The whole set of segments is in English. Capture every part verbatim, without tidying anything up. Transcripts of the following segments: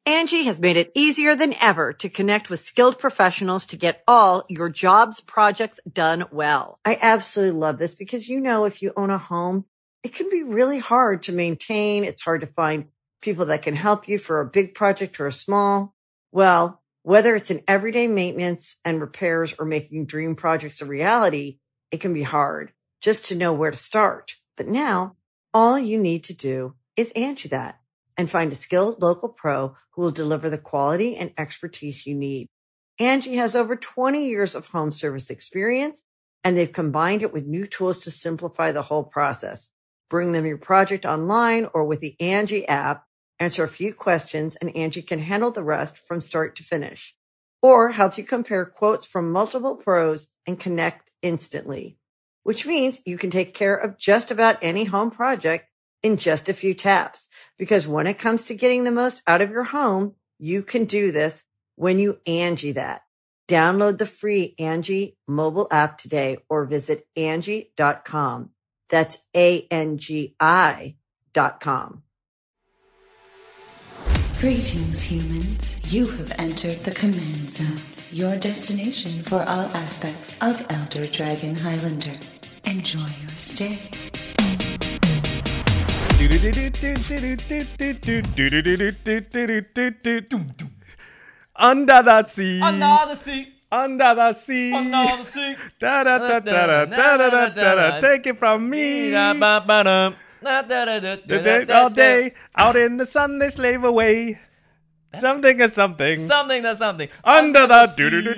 Angie has made it easier than ever to connect with skilled professionals to get all your jobs projects done well. I absolutely love this because, you know, if you own a home, it can be really hard to maintain. It's hard to find people that can help you for a big project or a small. Well, whether it's in everyday maintenance and repairs or making dream projects a reality, it can be hard just to know where to start. But now all you need to do is Angie that and find a skilled local pro who will deliver the quality and expertise you need. Angie has over twenty years of home service experience, and they've combined it with new tools to simplify the whole process. Bring them your project online or with the Angie app, answer a few questions, and Angie can handle the rest from start to finish. Or help you compare quotes from multiple pros and connect instantly, which means you can take care of just about any home project in just a few taps. Because when it comes to getting the most out of your home, you can do this when you Angie that. Download the free Angie mobile app today or visit Angie dot com. That's A N G I dot com. Greetings, humans. You have entered the Command Zone, your destination for all aspects of Elder Dragon Highlander. Enjoy your stay. Under the sea. Under the sea. Under the sea. Under the sea. Da da da da da da da da da. Take it from me. All day out in the sun they slave away. Something or something. Something to something. Under the.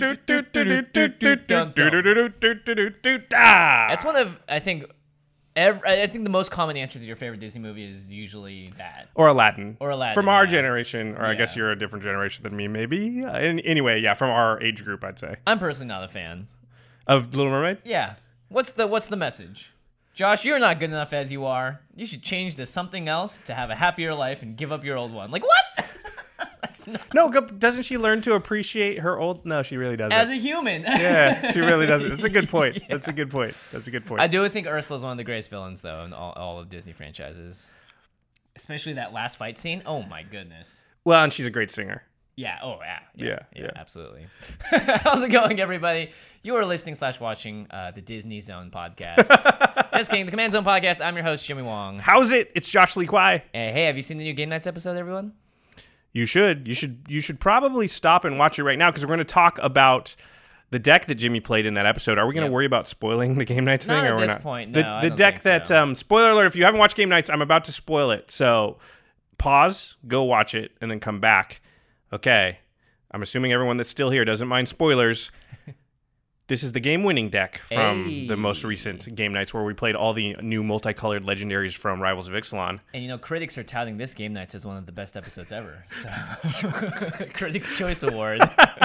That's one of, I think, every, I think the most common answer to your favorite Disney movie is usually that. Or Aladdin. Or Aladdin. From our yeah. generation, or I Yeah. guess you're a different generation than me, maybe. Uh, in, anyway, yeah, from our age group, I'd say. I'm personally not a fan. Of Little Mermaid? Yeah. What's the What's the message? Josh, you're not good enough as you are. You should change to something else to have a happier life and give up your old one. Like, what? That's not... No, doesn't she learn to appreciate her old... No, she really doesn't. As a human. Yeah, she really doesn't. That's a good point. Yeah. That's a good point. That's a good point. I do think Ursula's one of the greatest villains, though, in all, all of Disney franchises. Especially that last fight scene. Oh, my goodness. Well, and she's a great singer. Yeah. Oh, yeah. Yeah. Yeah. yeah. yeah absolutely. How's it going, everybody? You are listening slash watching uh, the Disney Zone podcast. Just kidding. The Command Zone podcast. I'm your host, Jimmy Wong. How's it? It's Josh Lee Kwai. Hey, hey, have you seen the new Game Nights episode, everyone? You should. You should. You should probably stop and watch it right now because we're going to talk about the deck that Jimmy played in that episode. Are we going to Yep. worry about spoiling the Game Nights Not thing, at or we're this not? point, The, no, I the don't deck think that. so. Um, spoiler alert! If you haven't watched Game Nights, I'm about to spoil it. So pause, go watch it, and then come back. Okay. I'm assuming everyone that's still here doesn't mind spoilers. This is the game-winning deck from Hey. the most recent Game Nights where we played all the new multicolored legendaries from Rivals of Ixalan. And, you know, critics are touting this Game Nights as one of the best episodes ever. So, Critics' Choice Award.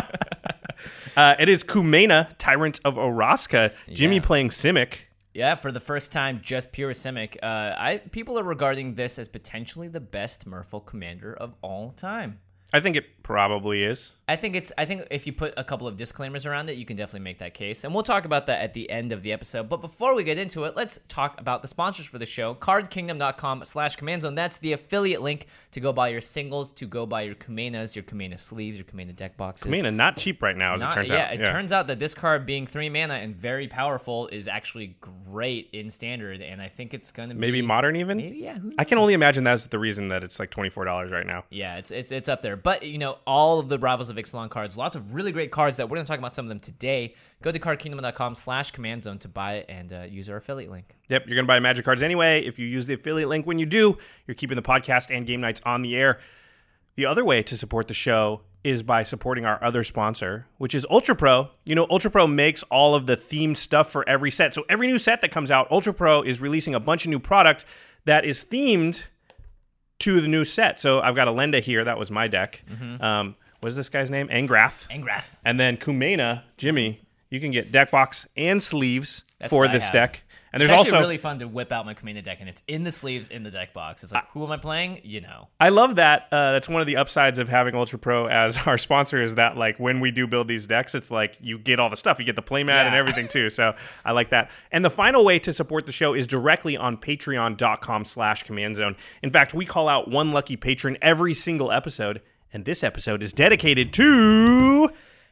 Uh, it is Kumena, Tyrant of Oraska. Jimmy Yeah. playing Simic. Yeah, for the first time, just pure Simic. Uh, I People are regarding this as potentially the best Merfolk commander of all time. I think it probably is. I think it's. I think if you put a couple of disclaimers around it, you can definitely make that case, and we'll talk about that at the end of the episode. But before we get into it, let's talk about the sponsors for the show. card kingdom dot com slash command zone. That's the affiliate link to go buy your singles, to go buy your Kumenas, your Kumena sleeves, your Kumena deck boxes. Kumena, not cheap right now, as Not- it turns yeah, out. it turns out that this card being three mana and very powerful is actually great in standard, and I think it's gonna be Maybe modern even? Maybe yeah. Who I can knows? only imagine that's the reason that it's like twenty-four dollars right now. Yeah, it's it's it's up there. But, you know, all of the Rivals of Ixalan cards, lots of really great cards that we're going to talk about some of them today. Go to card kingdom dot com slash command zone to buy it and uh, use our affiliate link. Yep, you're going to buy Magic cards anyway. If you use the affiliate link when you do, you're keeping the podcast and Game Nights on the air. The other way to support the show is by supporting our other sponsor, which is Ultra Pro. You know, Ultra Pro makes all of the themed stuff for every set. So every new set that comes out, Ultra Pro is releasing a bunch of new product that is themed to the new set. So I've got Elenda here. That was my deck. Mm-hmm. Um, what is this guy's name? Angrath. Angrath. And then Kumena, Jimmy, you can get deck box and sleeves That's for what I this have. deck. And It's there's actually also really fun to whip out my Kumena deck, and it's in the sleeves, in the deck box. It's like, who am I playing? You know. I love that. Uh, that's one of the upsides of having Ultra Pro as our sponsor is that, like, when we do build these decks, it's like you get all the stuff. You get the playmat Yeah. and everything, too. So I like that. And the final way to support the show is directly on patreon dot com slash command zone. In fact, we call out one lucky patron every single episode, And this episode is dedicated to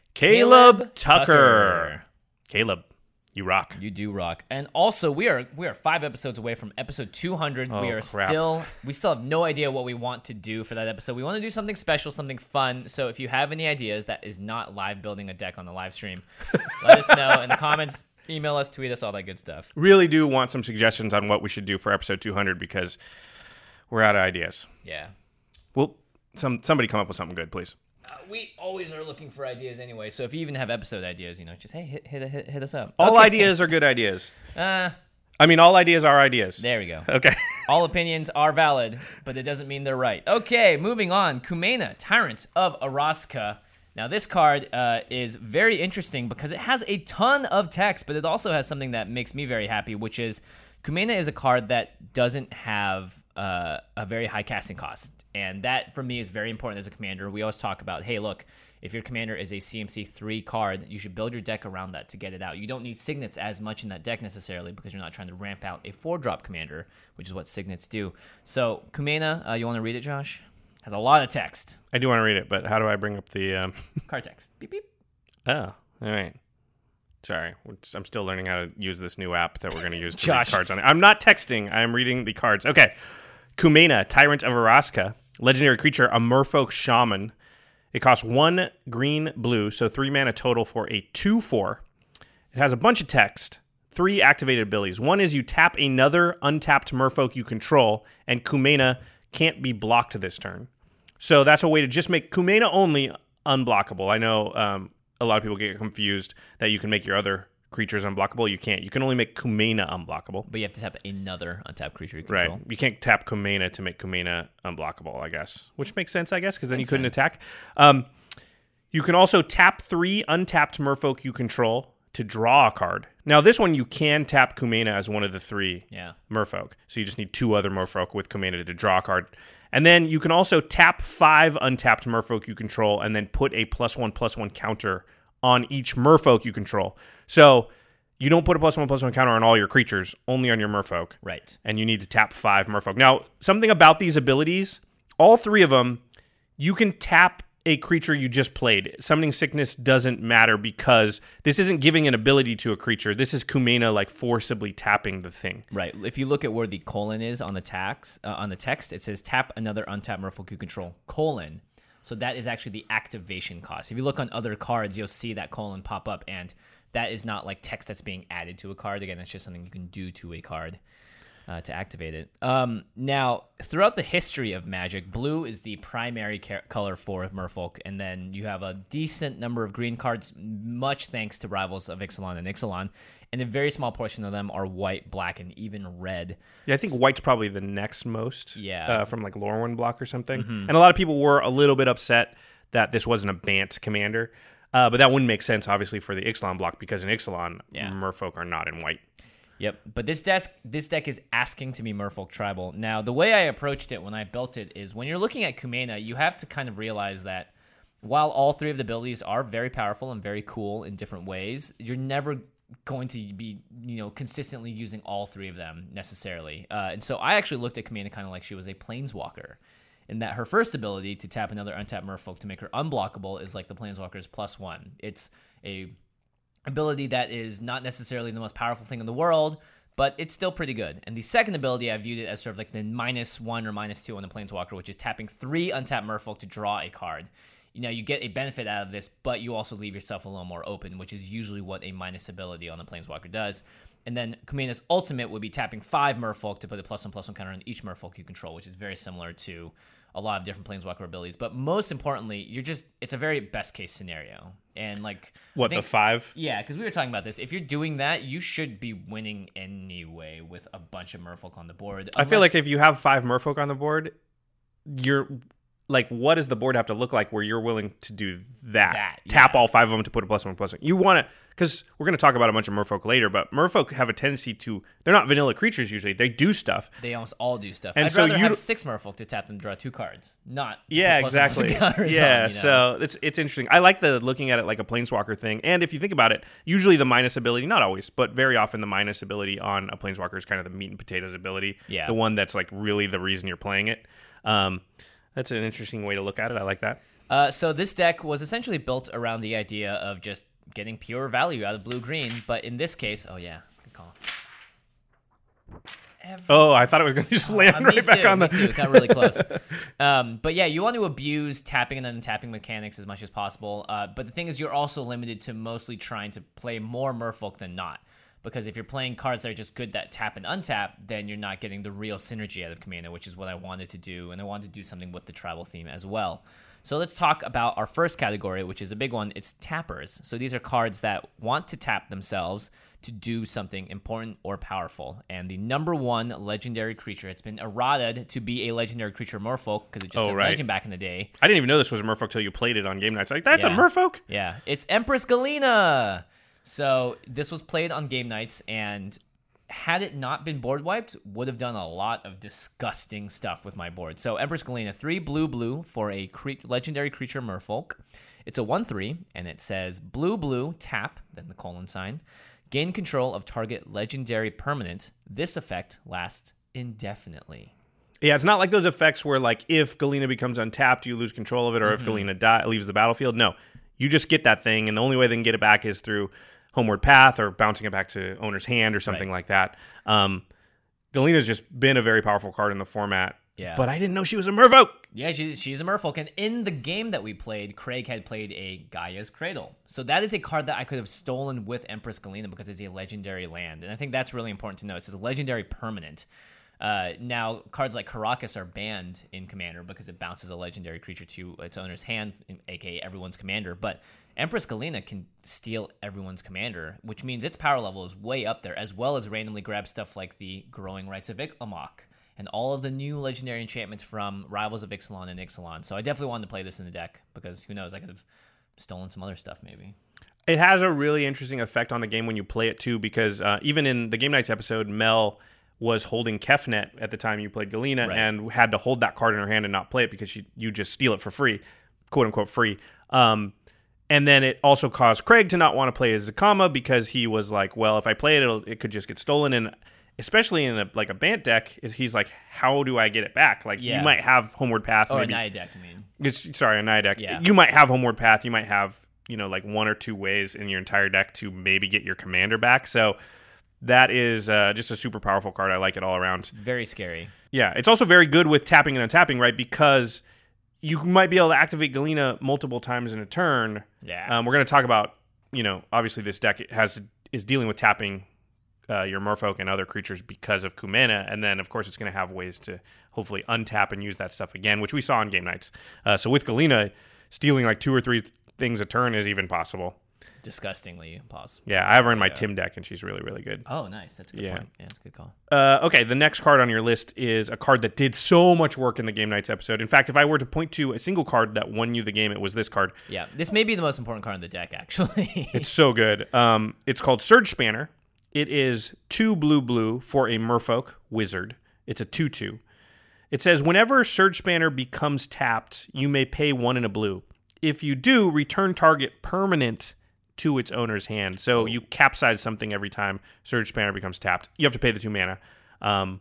Caleb, Caleb Tucker. Tucker. Caleb, you rock. You do rock. And also, we are we are five episodes away from episode two hundred. Oh, we are crap. still we still have no idea what we want to do for that episode. We want to do something special, something fun. So if you have any ideas that is not live building a deck on the live stream, let us know in the comments. Email us, tweet us, all that good stuff. Really do want some suggestions on what we should do for episode two hundred because we're out of ideas. Yeah. Well, some somebody come up with something good, please. Uh, we always are looking for ideas anyway. So if you even have episode ideas, you know, just hey, hit hit hit, hit us up. All Okay. ideas are good ideas. Uh, I mean, all ideas are ideas. there we go. Okay. All opinions are valid, but it doesn't mean they're right. Okay, moving on. Kumena, Tyrant of Araska. Now, this card uh, is very interesting because it has a ton of text, but it also has something that makes me very happy, which is Kumena is a card that doesn't have uh, a very high casting cost. And that, for me, is very important as a commander. We always talk about, hey, look, if your commander is a C M C three card, you should build your deck around that to get it out. You don't need signets as much in that deck necessarily because you're not trying to ramp out a four-drop commander, which is what signets do. So, Kumena, uh, you want to read it, Josh? Has a lot of text. I do want to read it, but how do I bring up the... Um... Card text. Beep, beep. Oh, all right. Sorry. I'm still learning how to use this new app that we're going to use to Josh. read cards on it. I'm not texting. I'm reading the cards. Okay. Kumena, Tyrant of Araska. Legendary creature, a Merfolk Shaman. It costs one green, blue, so three mana total for a two four. It has a bunch of text, three activated abilities. One is you tap another untapped Merfolk you control, and Kumena can't be blocked this turn. So that's a way to just make Kumena only unblockable. I know um, a lot of people get confused that you can make your other creatures unblockable. You can't. You can only make Kumena unblockable. But you have to tap another untapped creature you Right. control. You can't tap Kumena to make Kumena unblockable, I guess. Which makes sense, I guess, because then Makes you couldn't sense. attack. Um, you can also tap three untapped Merfolk you control to draw a card. Now, this one, you can tap Kumena as one of the three Yeah. Merfolk. So you just need two other Merfolk with Kumena to draw a card. And then you can also tap five untapped Merfolk you control and then put a plus one, plus one counter on each Merfolk you control. So you don't put a plus one, plus one counter on all your creatures, only on your Merfolk. Right. And you need to tap five Merfolk. Now, something about these abilities, all three of them, you can tap a creature you just played. Summoning Sickness doesn't matter because this isn't giving an ability to a creature. This is Kumena like forcibly tapping the thing. Right. If you look at where the colon is on the tax uh, on the text, it says tap another untapped Merfolk you control, colon. So that is actually the activation cost. If you look on other cards, you'll see that colon pop up, and that is not like text that's being added to a card. Again, that's just something you can do to a card uh, to activate it. Um, now, throughout the history of Magic, blue is the primary car- color for Merfolk, and then you have a decent number of green cards, much thanks to Rivals of Ixalan and Ixalan, and a very small portion of them are white, black, and even red. Yeah, I think white's probably the next most. Yeah. Uh, from like Lorwyn block or something. Mm-hmm. And a lot of people were a little bit upset that this wasn't a Bant commander. Uh, but that wouldn't make sense, obviously, for the Ixalan block because in Ixalan, Yeah. Merfolk are not in white. Yep, but this deck this deck is asking to be Merfolk Tribal. Now, the way I approached it when I built it is when you're looking at Kumena, you have to kind of realize that while all three of the abilities are very powerful and very cool in different ways, you're never going to be, you know, consistently using all three of them necessarily. Uh, and so I actually looked at Kumena kind of like she was a Planeswalker, in that her first ability to tap another untapped Merfolk to make her unblockable is like the Planeswalker's plus one. It's a ability that is not necessarily the most powerful thing in the world, but it's still pretty good. And the second ability, I viewed it as sort of like the minus one or minus two on the Planeswalker, which is tapping three untapped Merfolk to draw a card. You know, you get a benefit out of this, but you also leave yourself a little more open, which is usually what a minus ability on the Planeswalker does. And then Kumena's ultimate would be tapping five Merfolk to put a plus one plus one counter on each Merfolk you control, which is very similar to a lot of different Planeswalker abilities. But most importantly, you're just, it's a very best case scenario. And like, What, I think- the five? Yeah, because we were talking about this. If you're doing that, you should be winning anyway with a bunch of Merfolk on the board. I feel like Unless- if you have five Merfolk on the board, you're like, what does the board have to look like where you're willing to do that? That, Tap yeah. all five of them to put a plus one, plus one. You want to, because we're going to talk about a bunch of Merfolk later, but Merfolk have a tendency to, they're not vanilla creatures usually. They do stuff. They almost all do stuff. And I'd so rather you have d- six Merfolk to tap and draw two cards, not to Yeah, put plus one, plus one exactly. counters Yeah, on, you know? so it's it's interesting. I like the looking at it like a Planeswalker thing. And if you think about it, usually the minus ability, not always, but very often the minus ability on a Planeswalker is kind of the meat and potatoes ability. Yeah. The one that's like really the reason you're playing it. Um, that's an interesting way to look at it. I like that. Uh, so this deck was essentially built around the idea of just getting pure value out of blue-green, but in this case, oh yeah, good call. Every Oh, I thought it was going to just land Uh, right me back too, on me the... too. It got really close. um, but yeah, you want to abuse tapping and untapping mechanics as much as possible. Uh, but the thing is, you're also limited to mostly trying to play more Merfolk than not. Because if you're playing cards that are just good that tap and untap, then you're not getting the real synergy out of Commander, which is what I wanted to do. And I wanted to do something with the tribal theme as well. So let's talk about our first category, which is a big one. It's tappers. So these are cards that want to tap themselves to do something important or powerful. And the number one legendary creature, it's been errated to be a legendary creature Merfolk because it just Oh, said right. legend back in the day. I didn't even know this was a Merfolk till you played it on game nights. Like, that's Yeah. a Merfolk? Yeah, it's Empress Galena. So this was played on game nights, and had it not been board wiped, would have done a lot of disgusting stuff with my board. So Empress Galena, three blue blue for a cre- legendary creature Merfolk. It's a one three, and it says blue blue tap, then the colon sign. Gain control of target legendary permanent. This effect lasts indefinitely. Yeah, it's not like those effects where, like, if Galena becomes untapped, you lose control of it, or Mm-hmm. if Galena die- leaves the battlefield. No, you just get that thing, and the only way they can get it back is through Homeward Path or bouncing it back to owner's hand or something Right. like that. Um, Galena's just been a very powerful card in the format. Yeah. But I didn't know she was a Merfolk. Yeah, she's, she's a Merfolk. And in the game that we played, Craig had played a Gaia's Cradle. So that is a card that I could have stolen with Empress Galena because it's a legendary land. And I think that's really important to know. It's a legendary permanent. Uh, now, cards like Caracas are banned in Commander because it bounces a legendary creature to its owner's hand, aka everyone's commander. But Empress Galena can steal everyone's commander, which means its power level is way up there, as well as randomly grab stuff like the Growing Rights of Icklemok and all of the new legendary enchantments from Rivals of Ixalan and Ixalan. So I definitely wanted to play this in the deck because who knows, I could have stolen some other stuff maybe. It has a really interesting effect on the game when you play it, too, because uh, even in the Game Nights episode, Mel was holding Kefnet at the time you played Galena Right. and had to hold that card in her hand and not play it because she, you just steal it for free, quote-unquote free. Um, and then it also caused Craig to not want to play as Zakama because he was like, well, if I play it, it'll, it could just get stolen. And especially in a, like a Bant deck, is he's like, how do I get it back? Like, Yeah. you might have Homeward Path. Or maybe. a Naya deck, I mean. It's, sorry, a Naya deck. Yeah. You might have Homeward Path. You might have, you know, like one or two ways in your entire deck to maybe get your commander back. So that is uh, just a super powerful card. I like it all around. Very scary. Yeah, it's also very good with tapping and untapping, right? Because you might be able to activate Galena multiple times in a turn. Yeah. Um, we're going to talk about, you know, obviously this deck has is dealing with tapping uh, your Merfolk and other creatures because of Kumena, and then of course it's going to have ways to hopefully untap and use that stuff again, which we saw on game nights. Uh, so with Galena, stealing like two or three things a turn is even possible. Disgustingly impossible. Yeah, I have her in my Yeah. Tim deck, and she's really, really good. Oh, nice. That's a good Yeah. point. Yeah, that's a good call. Uh, okay, the next card on your list is a card that did so much work in the Game Nights episode. In fact, if I were to point to a single card that won you the game, it was this card. Yeah, this may be the most important card in the deck, actually. It's so good. Um, it's called Surge Spanner. It is two blue blue for a Merfolk wizard. It's a two two. It says, whenever Surge Spanner becomes tapped, you may pay one in a blue. If you do, return target permanent to its owner's hand. So you capsize something every time Surge Spanner becomes tapped. You have to pay the two mana. Um,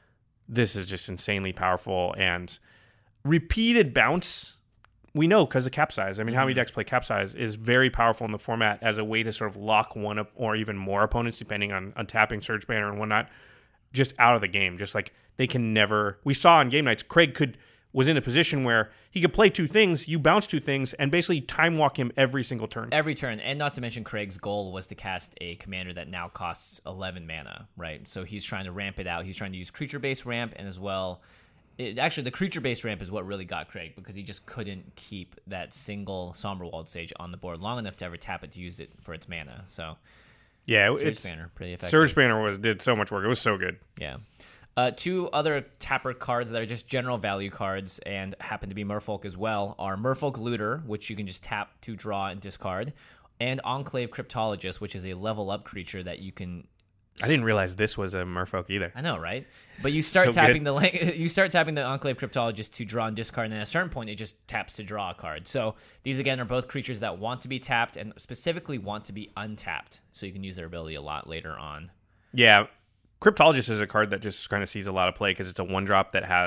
this is just insanely powerful. And repeated bounce, we know because of capsize. I mean, how many decks play capsize is very powerful in the format as a way to sort of lock one up or even more opponents, depending on, on tapping Surge Banner and whatnot, just out of the game. Just like they can never. We saw on game nights, Craig could was in a position where he could play two things, you bounce two things, and basically time walk him every single turn. Every turn, and not to mention Craig's goal was to cast a commander that now costs eleven mana, right? So he's trying to ramp it out. He's trying to use creature-based ramp, and as well, it, actually the creature-based ramp is what really got Craig because he just couldn't keep that single Somberwald Sage on the board long enough to ever tap it to use it for its mana. So Yeah, Surge it's Spanner, pretty effective. Surge Banner was did so much work. It was so good. Yeah. Uh, two other tapper cards that are just general value cards and happen to be Merfolk as well are Merfolk Looter, which you can just tap to draw and discard, and Enclave Cryptologist, which is a level up creature that you can. I didn't realize this was a Merfolk either. I know, right? But you start So tapping good. the you start tapping the Enclave Cryptologist to draw and discard, and at a certain point, it just taps to draw a card. So these again are both creatures that want to be tapped and specifically want to be untapped, so you can use their ability a lot later on. Yeah, Cryptologist is a card that just kind of sees a lot of play because it's a one drop that has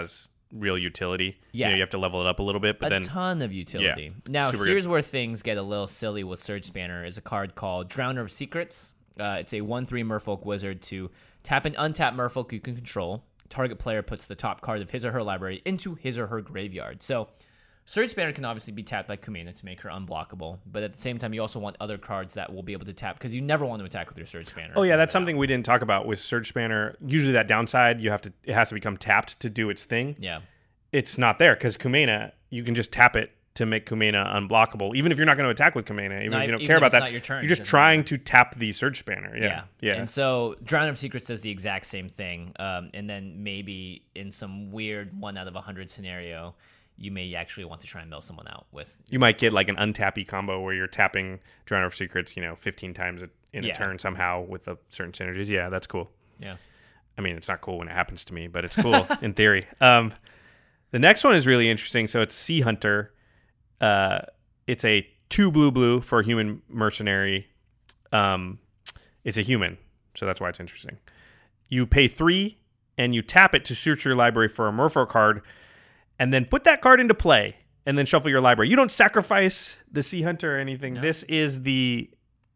real utility. Yeah. You know, you have to level it up a little bit, but a then ton of utility. Yeah, now, super here's good. where things get a little silly with Surge Spanner is a card called Drowner of Secrets. Uh, it's a one three Merfolk wizard to tap an untapped Merfolk you can control. Target player puts the top card of his or her library into his or her graveyard. So Surge Spanner can obviously be tapped by Kumena to make her unblockable, but at the same time, you also want other cards that will be able to tap, because you never want to attack with your Surge Spanner. Oh yeah, that's something we didn't talk about with Surge Spanner. Usually that downside, you have to it has to become tapped to do its thing. Yeah. It's not there because Kumena, you can just tap it to make Kumena unblockable, even if you're not going to attack with Kumena, even No, if you don't even care if about it's that. not your turn, You're it just doesn't trying matter. to tap the Surge Spanner. Yeah, Yeah. yeah. And so Drowner of Secrets does the exact same thing. Um, and then maybe in some weird one out of a hundred scenario, you may actually want to try and mill someone out with. You might get like an untappy combo where you're tapping Drowner of Secrets, you know, fifteen times in a Yeah. turn somehow with a certain synergies. Yeah, that's cool. Yeah. I mean, it's not cool when it happens to me, but it's cool in theory. Um, the next one is really interesting. So it's Sea Hunter. Uh, it's a two blue blue for a human mercenary. Um, it's a human, so that's why it's interesting. You pay three and you tap it to search your library for a Merfolk card, and then put that card into play, and then shuffle your library. You don't sacrifice the Sea Hunter or anything. No. This is the...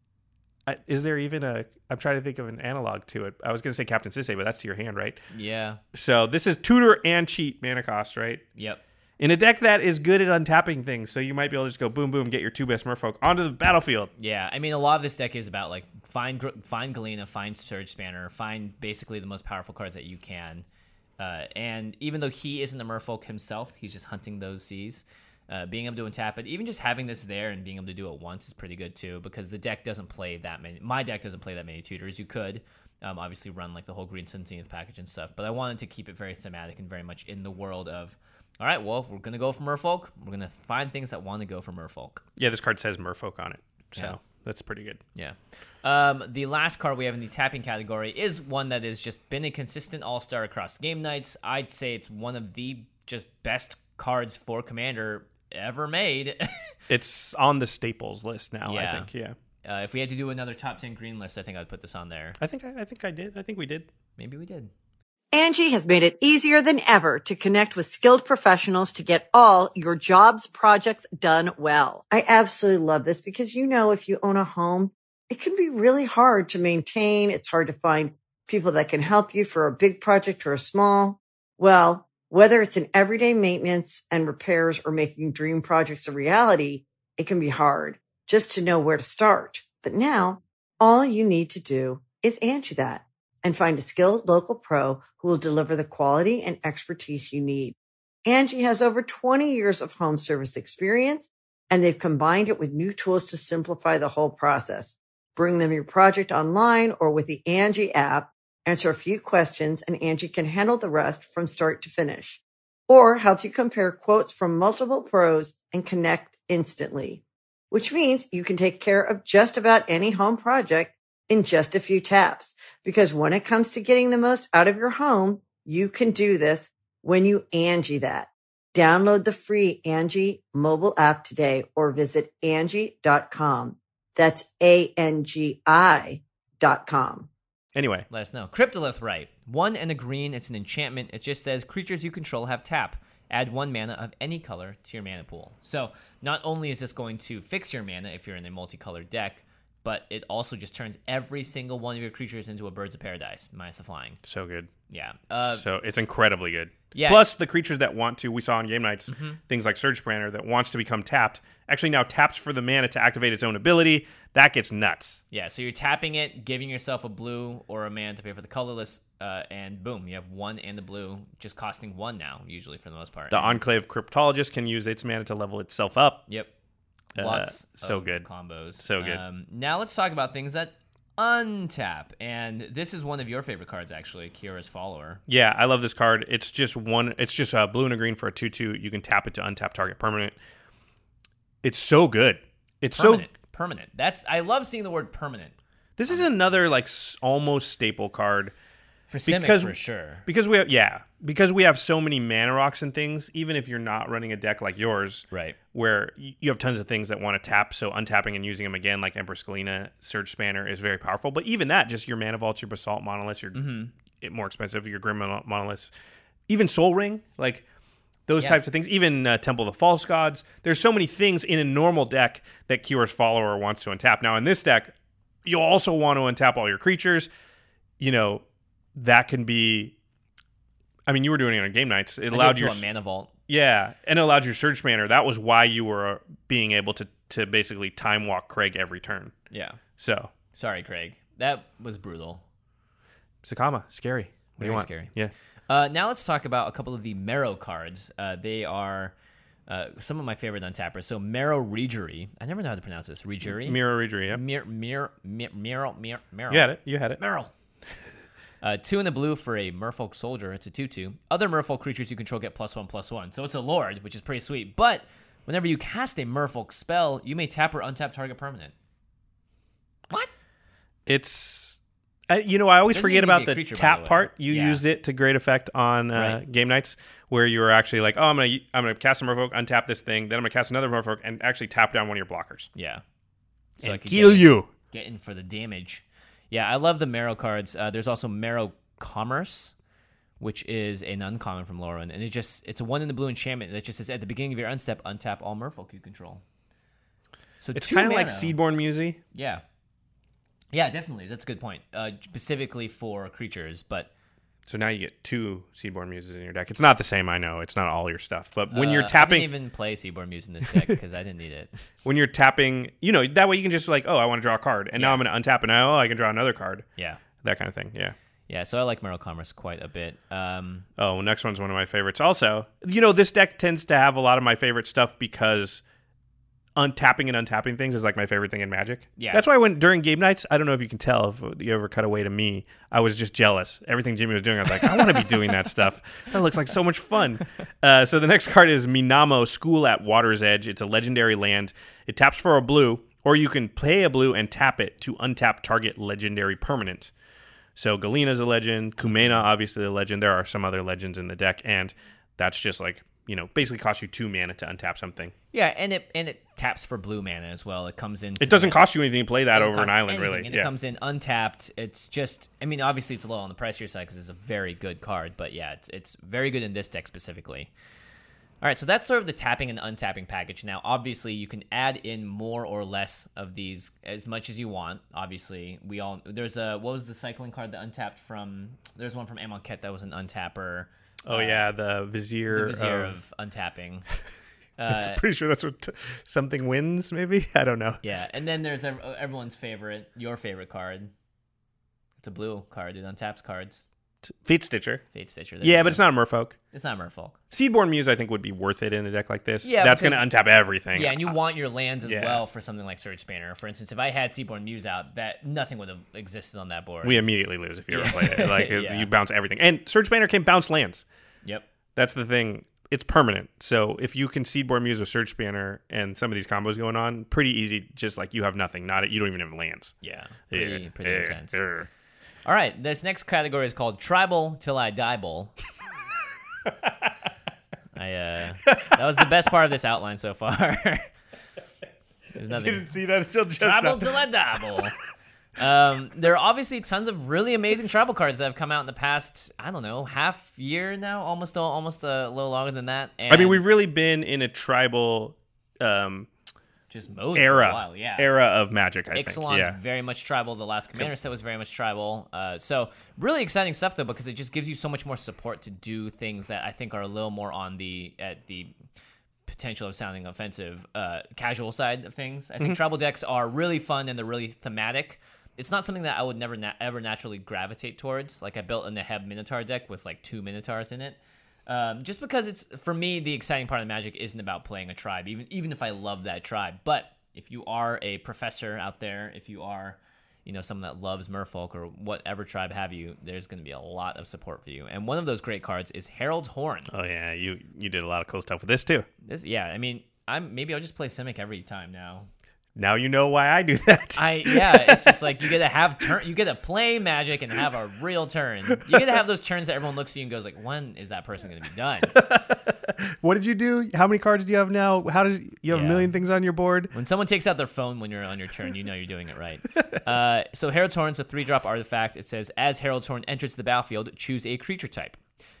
Uh, is there even a... I'm trying to think of an analog to it. I was going to say Captain Sisay, but that's to your hand, right? Yeah. So this is tutor and cheat mana cost, right? Yep. In a deck that is good at untapping things, so you might be able to just go boom, boom, get your two best Merfolk onto the battlefield. Yeah, I mean, a lot of this deck is about, like, find Gr- find Galena, find Surge Spanner, find basically the most powerful cards that you can. Uh, and even though he isn't a Merfolk himself, he's just hunting those seas. Uh, being able to untap it, even just having this there and being able to do it once is pretty good too, because the deck doesn't play that many. My deck doesn't play that many tutors. You could um, obviously run like the whole Green Sun Zenith package and stuff, but I wanted to keep it very thematic and very much in the world of, all right, well, if we're going to go for Merfolk, we're going to find things that want to go for Merfolk. Yeah, this card says Merfolk on it, so Yeah. that's pretty good. Yeah. Um, the last card we have in the tapping category is one that has just been a consistent all-star across game nights. I'd say it's one of the just best cards for Commander ever made. It's on the staples list now, I Yeah. think. Yeah, Uh, if we had to do another top ten green list, I think I'd put this on there. I think I, I think I did. I think we did. Maybe we did. Angie has made it easier than ever to connect with skilled professionals to get all your jobs projects done well. I absolutely love this because, you know, if you own a home, it can be really hard to maintain. It's hard to find people that can help you for a big project or a small. Well, whether it's in everyday maintenance and repairs or making dream projects a reality, it can be hard just to know where to start. But now all you need to do is Angie that and find a skilled local pro who will deliver the quality and expertise you need. Angie has over twenty years of home service experience, and they've combined it with new tools to simplify the whole process. Bring them your project online or with the Angie app, answer a few questions, and Angie can handle the rest from start to finish. Or help you compare quotes from multiple pros and connect instantly, which means you can take care of just about any home project in just a few taps. Because when it comes to getting the most out of your home, you can do this when you Angie that. Download the free Angie mobile app today or visit Angie dot com. That's A N G I dot com. Anyway, Let us know. Cryptolith Right. One and a green. It's an enchantment. It just says creatures you control have tap. Add one mana of any color to your mana pool. So not only is this going to fix your mana if you're in a multicolored deck, but it also just turns every single one of your creatures into a Birds of Paradise, minus the flying. so good. Yeah. Uh, So it's incredibly good. Yeah. Plus the creatures that want to, we saw on game nights, Mm-hmm. things like Surge Spanner that wants to become tapped, actually now taps for the mana to activate its own ability. That gets nuts. yeah, so you're tapping it, giving yourself a blue or a mana to pay for the colorless, uh, and boom, you have one and a blue, just costing one now, usually for the most part. The And- Enclave Cryptologist can use its mana to level itself up. Yep. Uh, Lots so of good. combos. So good. Um, now let's talk about things that untap. And this is one of your favorite cards, actually, Kiera's Follower. Yeah, I love this card. It's just one. It's just a blue and a green for a two two. You can tap it to untap target permanent. It's so good. It's Permanent. so. Permanent. That's I love seeing the word permanent. This is another like s- almost staple card For Simic, Because- for sure. because we have yeah because we have so many mana rocks and things. Even if you're not running a deck like yours, Right. where y- you have tons of things that want to tap, so untapping and using them again, like Empress Galena, Surge Spanner is very powerful. But even that, just your Mana Vaults, your Basalt Monoliths, your Mm-hmm. it more expensive, your Grim Mon- Monoliths, even Soul Ring, like Those Yeah. types of things. Even uh, Temple of the False Gods. There's so many things in a normal deck that Kior's Follower wants to untap. Now, in this deck, you'll also want to untap all your creatures. You know, that can be... I mean, you were doing it on game nights. It I allowed did your... to a mana vault. Yeah, and it allowed your Surge Spanner. That was why you were being able to, to basically time walk Craig every turn. Yeah. So... Sorry, Craig. That was brutal. Sakama, scary. What do Very you want? scary. Yeah. Uh, now let's talk about a couple of the Marrow cards. Uh, they are uh, some of my favorite untappers. So Marrow Rejury. I never know how to pronounce this. Rejury? Mirror Rejury, yeah. Mir, mir, mir, Marrow, mir, Marrow. You had it. You had it. Marrow. Uh, two in the blue for a Merfolk Soldier. It's a two two. Other Merfolk creatures you control get plus one, plus one. So it's a Lord, which is pretty sweet. But whenever you cast a Merfolk spell, you may tap or untap target permanent. What? It's... Uh, you know, I always Doesn't forget need to about be a the creature, by tap the way. part. You Yeah. used it to great effect on uh, Right. game nights, where you were actually like, "Oh, I'm gonna, I'm gonna cast a Merfolk, untap this thing, then I'm gonna cast another Merfolk, and actually tap down one of your blockers Yeah. So I and could kill get in- you." Get in for the damage. Yeah, I love the Marrow cards. Uh, there's also Marrow Commerce, which is an uncommon from Lorwyn, and it just it's a one in the blue enchantment that just says at the beginning of your unstep, untap all Merfolk you control. So It's two kind of like mana. Seedborn Musi. Yeah. Yeah, definitely. That's a good point. Uh, specifically for creatures, but So now you get two Seedborn Muses in your deck. It's not the same, I know. It's not all your stuff, but when uh, you're tapping, I didn't even play Seaborn Muse in this deck because I didn't need it. when you're tapping, you know, that way you can just like, "Oh, I want to draw a card," and now Yeah. I'm gonna untap, and now oh, I can draw another card. Yeah. That kind of thing. Yeah. Yeah, so I like Marrow Commerce quite a bit. Um, Oh, next one's one of my favorites. Also, you know, this deck tends to have a lot of my favorite stuff because untapping and untapping things is like my favorite thing in Magic. Yeah. That's why when during game nights, I don't know if you can tell if you ever cut away to me, I was just jealous. Everything Jimmy was doing, I was like, I want to be doing that stuff. That looks like so much fun. Uh, so the next card is Minamo, School at Water's Edge. It's a legendary land. It taps for a blue, or you can play a blue and tap it to untap target legendary permanent. So Galena's a legend. Kumena, obviously a legend. There are some other legends in the deck, and that's just like, you know, basically costs you two mana to untap something. yeah, and it and it taps for blue mana as well. It comes in. It doesn't cost you anything to play that over an island, anything, really. And yeah. it comes in untapped. It's just, I mean, obviously it's low on the pricier side because it's a very good card, but yeah, it's it's very good in this deck specifically. All right, so that's sort of the tapping and untapping package. Now, obviously, you can add in more or less of these as much as you want. Obviously, we all there's a what was the cycling card that untapped from? There's one from Amonkhet that was an untapper. Oh, uh, yeah, the Vizier, the Vizier of... of untapping. I'm Uh, pretty sure that's what t- something wins, maybe? I don't know. yeah, and then there's ev- everyone's favorite, your favorite card. It's a blue card. It untaps cards. Fate Stitcher. Fate Stitcher. there Yeah, you but go. it's not a Merfolk. It's not Merfolk. Seedborn Muse, I think, would be worth it in a deck like this. Yeah, That's going to because- untap everything. Yeah, and you want your lands as Yeah. well for something like Surge Spanner. For instance, if I had Seaborn Muse out, that nothing would have existed on that board. We immediately lose if you ever Yeah. play it. Like, it- Yeah. you bounce everything. And Surge Spanner can bounce lands. Yep. That's the thing. It's permanent. So if you can Seedborn Muse with Surge Spanner and some of these combos going on, pretty easy. Just like you have nothing. Not You don't even have lands. Yeah. Pretty, Yeah. pretty Yeah. intense. Yeah. All right. This next category is called Tribal Till I Die Bowl. I uh, that was the best part of this outline so far. There's nothing. Didn't see that until just Tribal now. Till I Die Bowl. Um, there are obviously tons of really amazing tribal cards that have come out in the past, I don't know, half year now, almost almost a little longer than that. And I mean, we've really been in a tribal um, just mode for era, a while, yeah. era of Magic, I Ixalan's think. Yeah. very much tribal. The last Commander set was very much tribal. Uh, so really exciting stuff though, because it just gives you so much more support to do things that I think are a little more on the at the potential of sounding offensive uh, casual side of things. I think Mm-hmm. tribal decks are really fun and they're really thematic. It's not something that I would never na- ever naturally gravitate towards. Like I built a Neheb Minotaur deck with like two Minotaurs in it. Um, just because it's, for me, the exciting part of Magic isn't about playing a tribe, even even if I love that tribe. But if you are a professor out there, if you are, you know, someone that loves Merfolk or whatever tribe have you, there's going to be a lot of support for you. And one of those great cards is Herald's Horn. Oh, yeah. You you did a lot of cool stuff with this, too. This, yeah, I mean, I'm maybe I'll just play Simic every time now. Now you know why I do that. I yeah, it's just like you get to have turn, you get to play Magic and have a real turn. You get to have those turns that everyone looks at you and goes like, when is that person going to be done? What did you do? How many cards do you have now? How does you have Yeah. a million things on your board? When someone takes out their phone when you're on your turn, you know you're doing it right. Uh, so Herald's Horn is a three-drop artifact. It says, as Herald's Horn enters the battlefield, choose a creature type.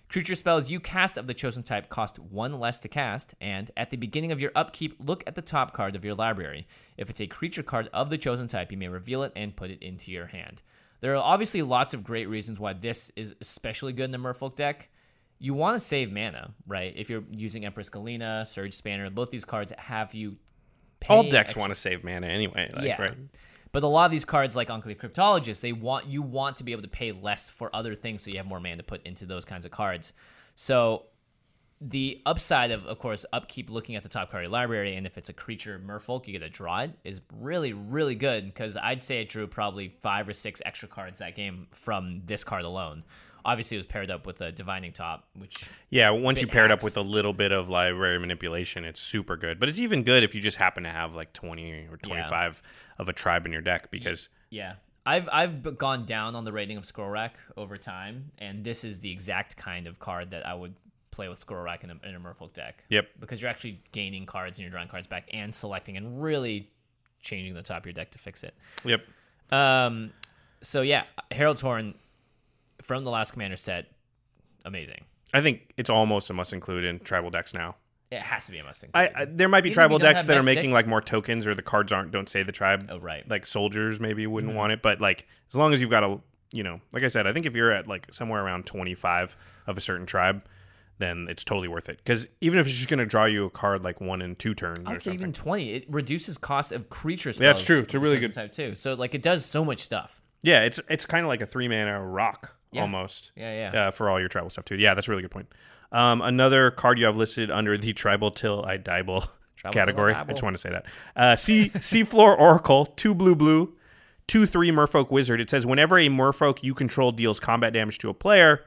Creature spells you cast of the chosen type cost one less to cast, and at the beginning of your upkeep, look at the top card of your library. If it's a creature card of the chosen type, you may reveal it and put it into your hand. There are obviously lots of great reasons why this is especially good in the Merfolk deck. You want to save mana, right? If you're using Empress Galena, Surge Spanner, both these cards have you paying All decks extra- want to save mana anyway. Like, yeah. Right? But a lot of these cards, like Enclave Cryptologist, they want you want to be able to pay less for other things, so you have more mana to put into those kinds of cards. So the upside of, of course, upkeep looking at the top card of your library, and if it's a creature Merfolk, you get to draw it, is really, really good, because I'd say I drew probably five or six extra cards that game from this card alone. Obviously, it was paired up with a Divining Top, which... Yeah, once you pair it up hacks. with a little bit of library manipulation, it's super good. But it's even good if you just happen to have like twenty or twenty-five yeah. of a tribe in your deck, because... Yeah. I've I've gone down on the rating of Scroll Rack over time, and this is the exact kind of card that I would play with Scroll Rack in a, in a Merfolk deck. Yep. Because you're actually gaining cards and you're drawing cards back and selecting and really changing the top of your deck to fix it. Yep. Um. So, yeah, Herald's Horn from the last Commander set, amazing. I think it's almost a must-include in tribal decks now. It has to be a must I, I there might be Even tribal if you don't decks have that are deck- making like more tokens, or the cards aren't don't say the tribe. Oh, right. Like soldiers maybe wouldn't Mm-hmm. want it, but like as long as you've got a, you know, like I said, I think if you're at like somewhere around twenty-five of a certain tribe, then it's totally worth it. Because even if it's just going to draw you a card like one and two turns I or would say something. even twenty. It reduces cost of creature spells. Yeah, that's true. It's a of really chosen good- type too. So like it does so much stuff. Yeah, it's it's kind of like a three mana rock Yeah. almost. Yeah, yeah. Uh, for all your tribal stuff too. Yeah, that's a really good point. Um, another card you have listed under the tribal till I dibble Tribal category. till I I just dibble. want to say that. Uh, sea Seafloor Oracle, two blue blue, two three Merfolk Wizard. It says whenever a Merfolk you control deals combat damage to a player,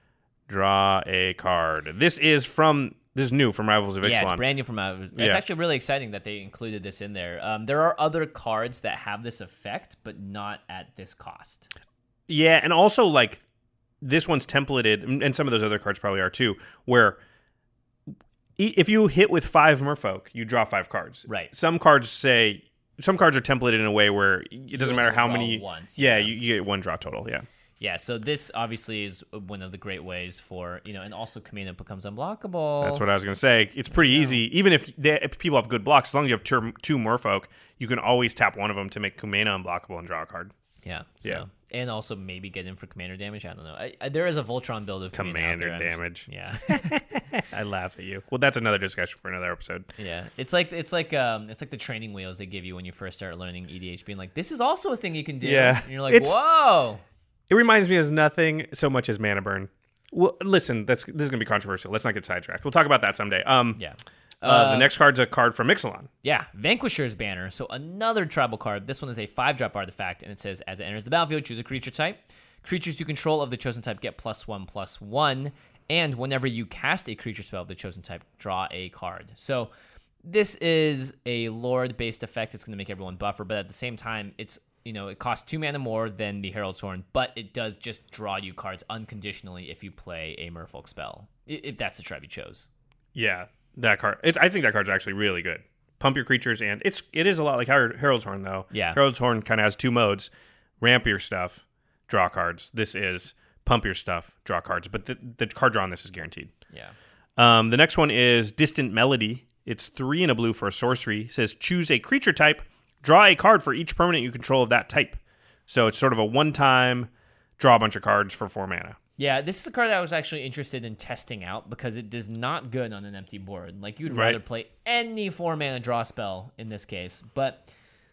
draw a card. This is from this is new from Rivals of Ixalan. Yeah, it's brand new from uh, It's Yeah. actually really exciting that they included this in there. Um, there are other cards that have this effect, but not at this cost. Yeah, and also like this one's templated, and some of those other cards probably are too, where i- if you hit with five Merfolk, you draw five cards. Right. Some cards say some cards are templated in a way where it doesn't only matter how draw many. once, yeah, yeah. You, you get one draw total. Yeah. Yeah, so this obviously is one of the great ways for, you know, and also Kamina becomes unblockable. That's what I was going to say. It's pretty easy. Even if, they, if people have good blocks, as long as you have two, two Merfolk, you can always tap one of them to make Kumena unblockable and draw a card. Yeah. So. Yeah. And also maybe get in for commander damage. I don't know. I, I, there is a Voltron build of Kamina out Commander there. I'm- damage. Yeah. I laugh at you. Well, that's another discussion for another episode. Yeah, it's like it's like um it's like the training wheels they give you when you first start learning E D H, being like, this is also a thing you can do. Yeah. And you're like, It's- whoa. It reminds me of nothing so much as Mana Burn. Well, listen, that's this is going to be controversial. Let's not get sidetracked. We'll talk about that someday. Um, Yeah. Uh, the next card's a card from Ixalan. Yeah, Vanquisher's Banner. So another tribal card. This one is a five-drop artifact, and it says, as it enters the battlefield, choose a creature type. Creatures you control of the chosen type get plus one, plus one. And whenever you cast a creature spell of the chosen type, draw a card. So this is a Lord-based effect. It's going to make everyone buffer, but at the same time, it's you know it costs two mana more than the Herald's Horn, but it does just draw you cards unconditionally if you play a Merfolk spell, i- if that's the tribe you chose. Yeah, that card. It's, I think that card's actually really good. Pump your creatures, and it's it is a lot like Her- Herald's Horn, though. Yeah. Herald's Horn kind of has two modes: ramp your stuff, draw cards. This is pump your stuff, draw cards. But the, the card draw on this is guaranteed. Yeah. Um, the next one is Distant Melody. It's three and a blue for a sorcery. It says choose a creature type, draw a card for each permanent you control of that type. So it's sort of a one-time draw a bunch of cards for four mana. Yeah, this is a card that I was actually interested in testing out because it is not good on an empty board. Like, you'd Right. rather play any four-mana draw spell in this case. But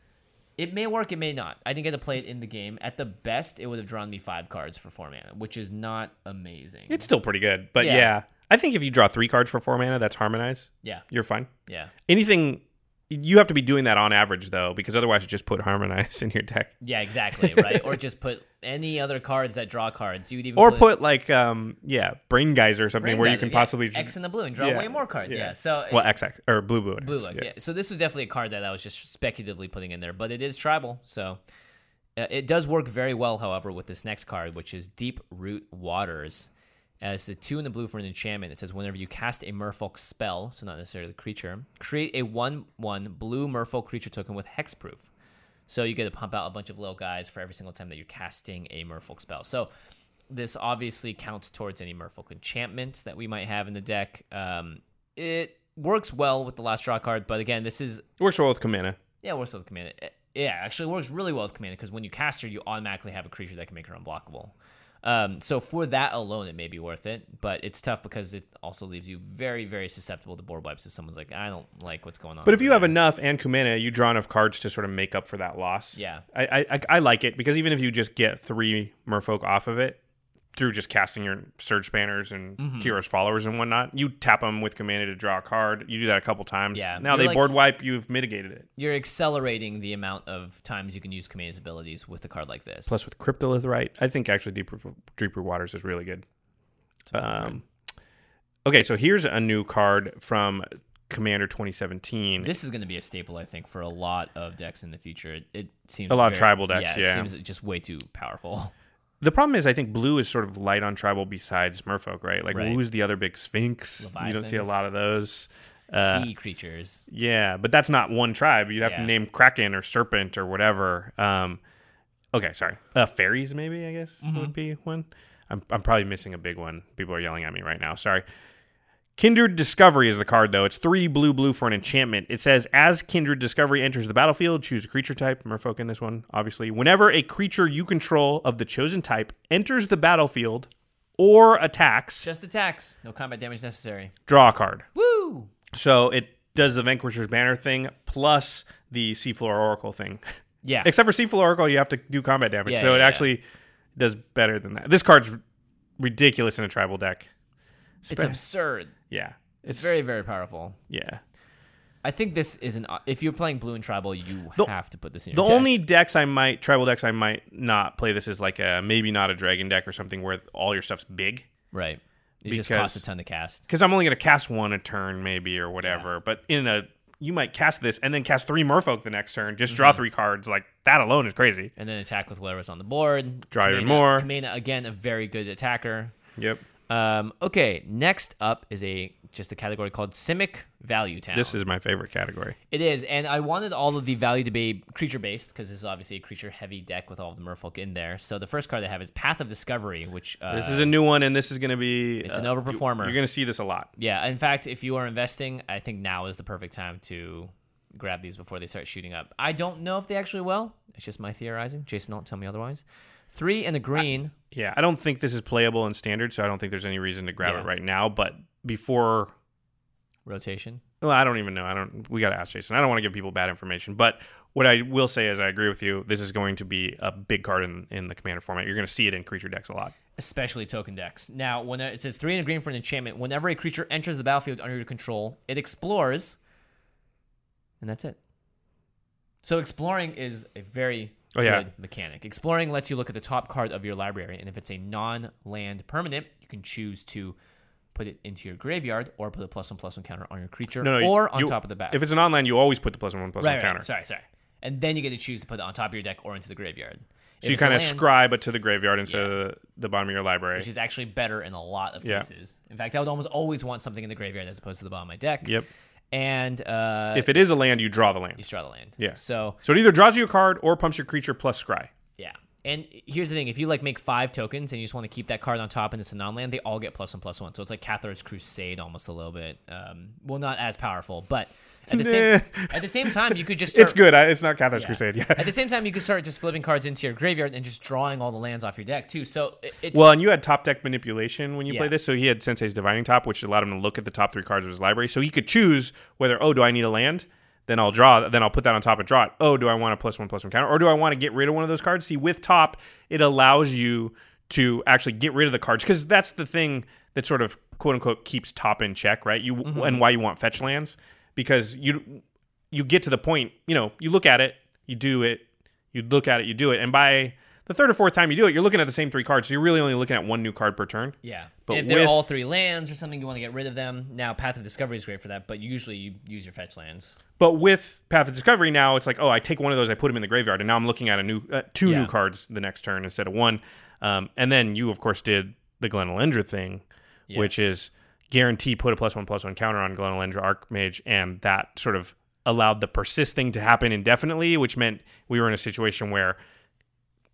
it may work, it may not. I didn't get to play it in the game. At the best, it would have drawn me five cards for four mana, which is not amazing. It's still pretty good. But Yeah. yeah, I think if you draw three cards for four mana, that's Harmonize. Yeah, You're fine. yeah. Anything... You have to be doing that on average, though, because otherwise you just put Harmonize in your deck. Yeah, exactly, right? Or just put any other cards that draw cards. You would even Or put, like, um, yeah, Brain Geyser or something Brain where you Geyser, can yeah, possibly... X and the blue and draw Yeah, way more cards. Yeah, yeah. so Well, X X, or blue, blue. it Blue is, Look, yeah. yeah. So this was definitely a card that I was just speculatively putting in there, but it is tribal. So uh, it does work very well, however, with this next card, which is Deep Root Waters. As the two in the blue for an enchantment, it says whenever you cast a Merfolk spell, so not necessarily the creature, create a one one blue Merfolk creature token with hexproof. So you get to pump out a bunch of little guys for every single time that you're casting a Merfolk spell. So this obviously counts towards any Merfolk enchantments that we might have in the deck. Um, it works well with the last draw card, but again, this is... It works well with Kamina. Yeah, it works well with Kamina. Yeah, actually it works really well with Kamina because when you cast her, you automatically have a creature that can make her unblockable. Um, so for that alone, it may be worth it, but it's tough because it also leaves you very, very susceptible to board wipes if someone's like, I don't like what's going on. But if you there. have enough and Kumena, you draw enough cards to sort of make up for that loss. Yeah. I, I, I like it because even if you just get three Merfolk off of it through just casting your Surge Spanners and mm-hmm. Kiro's Followers and whatnot, you tap them with Kumena to draw a card. You do that a couple times. Yeah. Now You're they like, board wipe, you've mitigated it. You're accelerating the amount of times you can use Kumena's abilities with a card like this. Plus with Cryptolith, right? I think actually Deep Deep Root Waters is really good. Um, okay, so here's a new card from Commander twenty seventeen. This is going to be a staple, I think, for a lot of decks in the future. It, it seems a lot very, of tribal decks, yeah. yeah. It seems just way too powerful. The problem is, I think blue is sort of light on tribal besides Merfolk, right? Like, right. who's the other big Sphinx? Leviathans. You don't see a lot of those. Uh, sea creatures. Yeah, but that's not one tribe. You'd have yeah. to name Kraken or Serpent or whatever. Um, okay, sorry. Uh, fairies, maybe, I guess, mm-hmm. would be one. I'm, I'm probably missing a big one. People are yelling at me right now. Sorry. Kindred Discovery is the card, though. It's three blue blue for an enchantment. It says, as Kindred Discovery enters the battlefield, choose a creature type. Merfolk in this one, obviously. Whenever a creature you control of the chosen type enters the battlefield or attacks... Just attacks. No combat damage necessary. Draw a card. Woo! So it does the Vanquisher's Banner thing plus the Seafloor Oracle thing. Yeah. Except for Seafloor Oracle, you have to do combat damage. Yeah, so yeah, it yeah. actually does better than that. This card's ridiculous in a tribal deck. It's absurd. Yeah. It's, it's very, very powerful. Yeah. I think this is an... If you're playing blue and tribal, you the, have to put this in your The deck. only decks I might... Tribal decks I might not play this is like a... Maybe not a dragon deck or something where all your stuff's big. Right. It because, just costs a ton to cast. Because I'm only going to cast one a turn maybe or whatever. Yeah. But in a... You might cast this and then cast three Merfolk the next turn. Just draw mm-hmm. three cards. Like, that alone is crazy. And then attack with whatever's on the board. Draw Kamena, even more. Kamena, again, a very good attacker. Yep. Um, okay, next up is a just a category called Simic Value Town. This is my favorite category. It is, and I wanted all of the value to be creature-based, because this is obviously a creature-heavy deck with all of the Merfolk in there. So the first card I have is Path of Discovery, which... Uh, this is a new one, and this is going to be... It's uh, an overperformer. You, you're going to see this a lot. Yeah, in fact, if you are investing, I think now is the perfect time to grab these before they start shooting up. I don't know if they actually will. It's just my theorizing. Jason, don't tell me otherwise. Three and a green. I, yeah, I don't think this is playable in standard, so I don't think there's any reason to grab yeah. it right now. But before rotation, well, I don't even know. I don't. We got to ask Jason. I don't want to give people bad information. But what I will say is, I agree with you. This is going to be a big card in in the Commander format. You're going to see it in creature decks a lot, especially token decks. Now, when it says three and a green for an enchantment, whenever a creature enters the battlefield under your control, it explores, and that's it. So exploring is a very Oh, yeah. good mechanic. Exploring lets you look at the top card of your library, and if it's a non-land permanent, you can choose to put it into your graveyard or put a plus one plus one counter on your creature no, no, or you, on you, top of the back. If it's an online, you always put the plus one plus right, one counter. Right, sorry, sorry. And then you get to choose to put it on top of your deck or into the graveyard. So if you kind of scribe it to the graveyard instead yeah. of the, the bottom of your library. Which is actually better in a lot of yeah. cases. In fact, I would almost always want something in the graveyard as opposed to the bottom of my deck. Yep. And uh, if it is a land, you draw the land. You draw the land. Yeah. So so it either draws you a card or pumps your creature plus scry. Yeah. And here's the thing. If you like make five tokens and you just want to keep that card on top and it's a non-land, they all get plus one, plus one. So it's like Cathar's Crusade almost a little bit. Um, well, not as powerful, but at the same at the same time, you could just start, It's good. It's not Cathar's yeah. Crusade. Yeah. At the same time, you could start just flipping cards into your graveyard and just drawing all the lands off your deck, too. So it, it's... Well, and you had top deck manipulation when you yeah. played this. So he had Sensei's Divining Top, which allowed him to look at the top three cards of his library. So he could choose whether, oh, do I need a land? Then I'll draw. Then I'll put that on top and draw it. Oh, do I want a plus one, plus one counter? Or do I want to get rid of one of those cards? See, with top, it allows you to actually get rid of the cards. Because that's the thing that sort of, quote unquote, keeps top in check, right? You mm-hmm. And why you want fetch lands. Because you you get to the point, you know, you look at it, you do it, you look at it, you do it. And by the third or fourth time you do it, you're looking at the same three cards. So you're really only looking at one new card per turn. Yeah. But if they're with, all three lands or something, you want to get rid of them. Now, Path of Discovery is great for that, but usually you use your fetch lands. But with Path of Discovery now, it's like, oh, I take one of those, I put them in the graveyard, and now I'm looking at a new uh, two yeah. new cards the next turn instead of one. Um, and then you, of course, did the Glen Elendra thing, yes. which is guarantee put a plus one, plus one counter on Glen Elendra Archmage, and that sort of allowed the persist thing to happen indefinitely, which meant we were in a situation where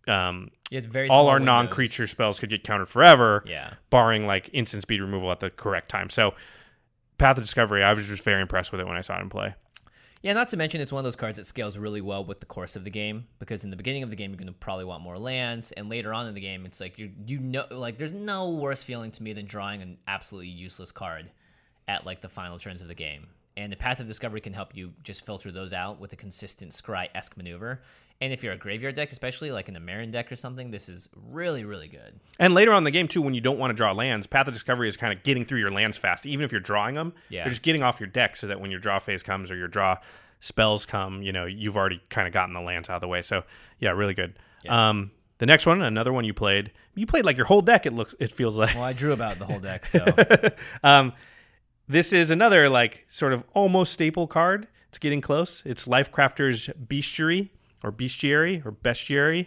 um, You have very all small our windows. non-creature spells could get countered forever, Yeah. barring like instant speed removal at the correct time. So Path of Discovery, I was just very impressed with it when I saw it in play. Yeah, not to mention it's one of those cards that scales really well with the course of the game, because in the beginning of the game you're going to probably want more lands, and later on in the game it's like you you know like there's no worse feeling to me than drawing an absolutely useless card at like the final turns of the game. And the Path of Discovery can help you just filter those out with a consistent Scry-esque maneuver. And if you're a graveyard deck, especially like in a Marin deck or something, this is really, really good. And later on in the game, too, when you don't want to draw lands, Path of Discovery is kind of getting through your lands fast. Even if you're drawing them, Yeah. they're just getting off your deck so that when your draw phase comes or your draw spells come, you know, you've already kind of gotten the lands out of the way. So, yeah, really good. Yeah. Um, the next one, another one you played, you played like your whole deck, it looks, it feels like. Well, I drew about the whole deck, so... um, this is another, like, sort of almost staple card. It's getting close. It's Lifecrafter's Bestiary. Or bestiary or bestiary.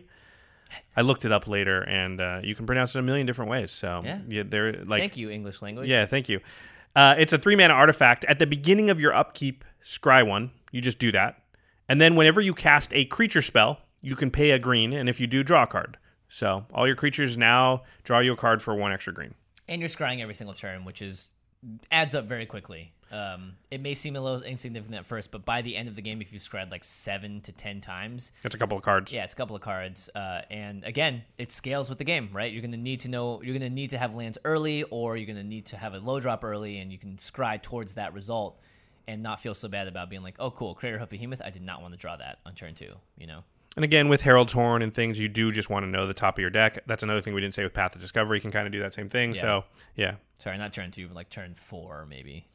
I looked it up later, and uh, you can pronounce it a million different ways. So Yeah. yeah, they're like, Thank you, English language. yeah, thank you. Uh, it's a three mana artifact. At the beginning of your upkeep, scry one. You just do that, and then whenever you cast a creature spell, you can pay a green, and if you do, draw a card. So all your creatures now draw you a card for one extra green. And you're scrying every single turn, which is adds up very quickly. Um, it may seem a little insignificant at first, but by the end of the game, if you scryed like seven to ten times, That's a couple of cards. yeah, it's a couple of cards. Uh, and again, it scales with the game, right? You're going to need to know, you're going to need to have lands early, or you're going to need to have a low drop early, and you can scry towards that result and not feel so bad about being like, oh, cool, Crater Hoof Behemoth, I did not want to draw that on turn two, you know? And again, with Herald's Horn and things, you do just want to know the top of your deck. That's another thing we didn't say with Path of Discovery. You can kind of do that same thing. Yeah. So, yeah. Sorry, not turn two, but like turn four, maybe.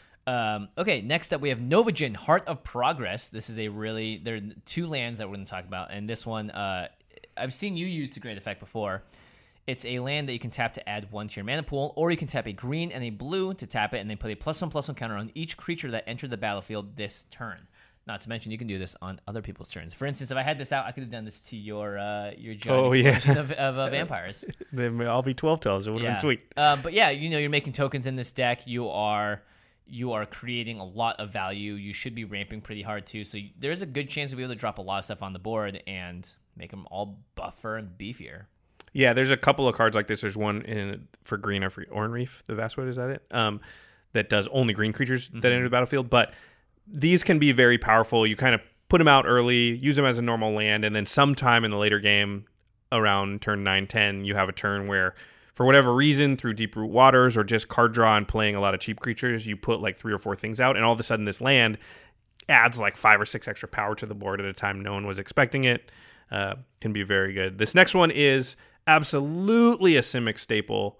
Um, okay, next up we have Novagen, Heart of Progress. This is a really, there are two lands that we're going to talk about, and this one, uh, I've seen you use to great effect before. It's a land that you can tap to add one to your mana pool, or you can tap a green and a blue to tap it, and then put a plus one plus one counter on each creature that entered the battlefield this turn. Not to mention, you can do this on other people's turns. For instance, if I had this out, I could have done this to your uh, your giant Oh, yeah. explosion of, of uh, vampires. Then I'll be twelve tails. It would have been sweet. Uh, but yeah, you know, you're making tokens in this deck. You are you are creating a lot of value. You should be ramping pretty hard too. So there's a good chance to be able to drop a lot of stuff on the board and make them all buffer and beefier. Yeah, there's a couple of cards like this. There's one in for green or for Oran Reef, the Vastwood, is that it? Um, that does only green creatures Mm-hmm. that enter the battlefield. But these can be very powerful. You kind of put them out early, use them as a normal land, and then sometime in the later game, around turn nine, ten, you have a turn where, for whatever reason, through Deep Root Waters or just card draw and playing a lot of cheap creatures, you put like three or four things out, and all of a sudden this land adds like five or six extra power to the board at a time no one was expecting it. Uh, can be very good. This next one is absolutely a Simic staple,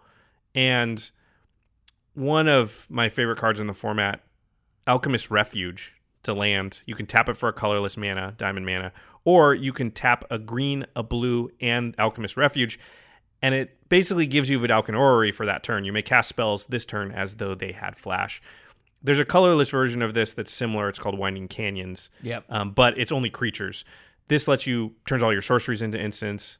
and one of my favorite cards in the format, Alchemist Refuge. To land, you can tap it for a colorless mana, diamond mana, or you can tap a green, a blue, and Alchemist Refuge, and it basically gives you Vidalcan Orrery for that turn. You may cast spells this turn as though they had flash. There's a colorless version of this that's similar. It's called Winding Canyons, Yep. um, but it's only creatures. This lets you turns all your sorceries into instants.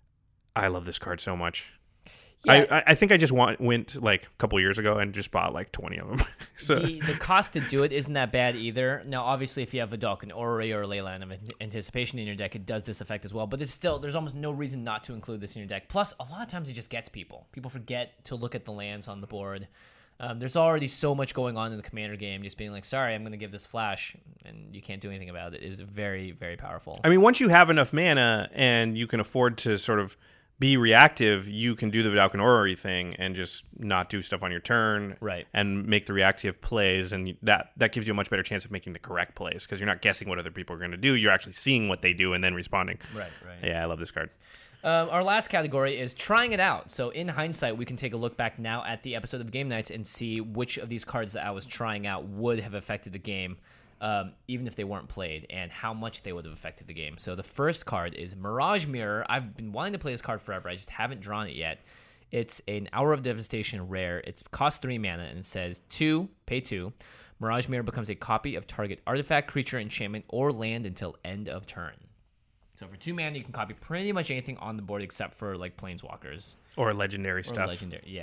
I love this card so much. Yeah. I, I think I just want, went like a couple years ago and just bought like twenty of them. so The, the cost to do it isn't that bad either. Now, obviously, if you have a Vidalcan Orrery or a Leyline of Anticipation in your deck, it does this effect as well. But it's still, there's almost no reason not to include this in your deck. Plus, a lot of times it just gets people. People forget to look at the lands on the board. Um, there's already so much going on in the Commander game. Just being like, sorry, I'm going to give this flash, and you can't do anything about it, is very, very powerful. I mean, once you have enough mana and you can afford to sort of be reactive, you can do the Vidalcan Orrery thing and just not do stuff on your turn, Right. And make the reactive plays, and that that gives you a much better chance of making the correct plays because you're not guessing what other people are going to do. You're actually seeing what they do and then responding. Right, right. Yeah, I love this card. Um, our last category is trying it out. So in hindsight, we can take a look back now at the episode of Game Nights and see which of these cards that I was trying out would have affected the game, um, even if they weren't played, and how much they would have affected the game. So the first card is Mirage Mirror. I've been wanting to play this card forever. I just haven't drawn it yet. It's an Hour of Devastation rare. It costs three mana, and it says two, pay two. Mirage Mirror becomes a copy of target artifact, creature, enchantment, or land until end of turn. So for two mana, you can copy pretty much anything on the board except for like planeswalkers Or legendary or stuff. legendary. Yeah.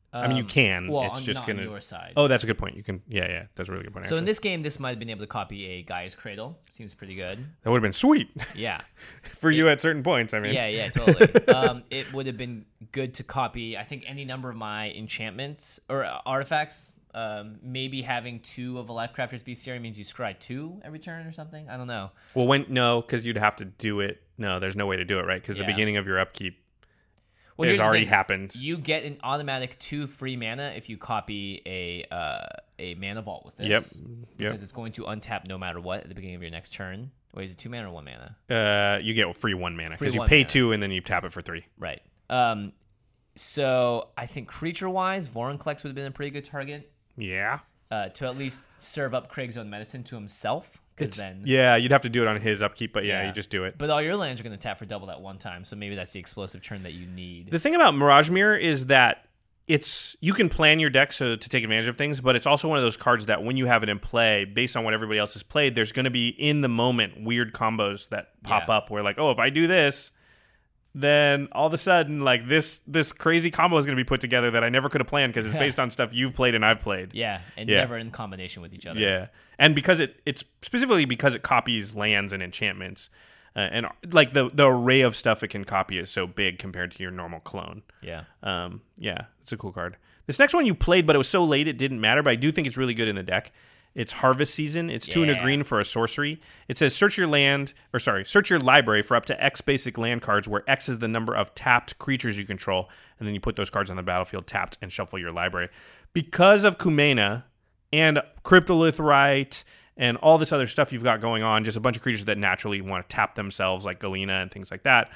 I mean, you can. Well, it's on, just not gonna. on your side. Oh, that's a good point. You can. Yeah, yeah, that's a really good point. So in actually. this game, this might have been able to copy a Gaia's Cradle. Seems pretty good. that would have been sweet Yeah. for you at certain points. I mean, Yeah, yeah, totally. um, it would have been good to copy, I think, any number of my enchantments or uh, artifacts. Um, maybe having two of a Lifecrafter's Bestiary means you scry two every turn or something. I don't know. Well, when no, because you'd have to do it. No, there's no way to do it, right? Because Yeah. the beginning of your upkeep Well, has here's the already thing. happened. You get an automatic two free mana if you copy a uh, a mana vault with this. Yep. Because Yep. it's going to untap no matter what at the beginning of your next turn. Wait, is it two mana or one mana? Uh, you get free one mana Free because you one pay mana. two and then you tap it for three. Right. Um, so I think creature-wise, Vorinclex would have been a pretty good target Yeah. uh, to at least serve up Craig's own medicine to himself. Because then, Yeah, you'd have to do it on his upkeep, but yeah, Yeah. you just do it. but all your lands are going to tap for double that one time. So maybe that's the explosive turn that you need. The thing about Mirage Mirror is that it's you can plan your deck so to take advantage of things, but it's also one of those cards that when you have it in play, based on what everybody else has played, there's going to be in the moment weird combos that pop Yeah. up where like, oh, if I do this, then all of a sudden like this this crazy combo is going to be put together that I never could have planned because it's Yeah. based on stuff you've played and I've played. yeah, and Yeah. never in combination with each other. Yeah, and because it it's specifically because it copies lands and enchantments, uh, and like the the array of stuff it can copy is so big compared to your normal clone. Yeah. Um, yeah, it's a cool card. This next one you played, but it was so late it didn't matter. But I do think it's really good in the deck. It's Harvest Season. It's two and a Yeah. green for a sorcery. It says search your land, or sorry, search your library for up to X basic land cards, where X is the number of tapped creatures you control, and then you put those cards on the battlefield tapped and shuffle your library. Because of Kumena and Cryptolithrite and all this other stuff you've got going on, just a bunch of creatures that naturally want to tap themselves, like Galena and things like that,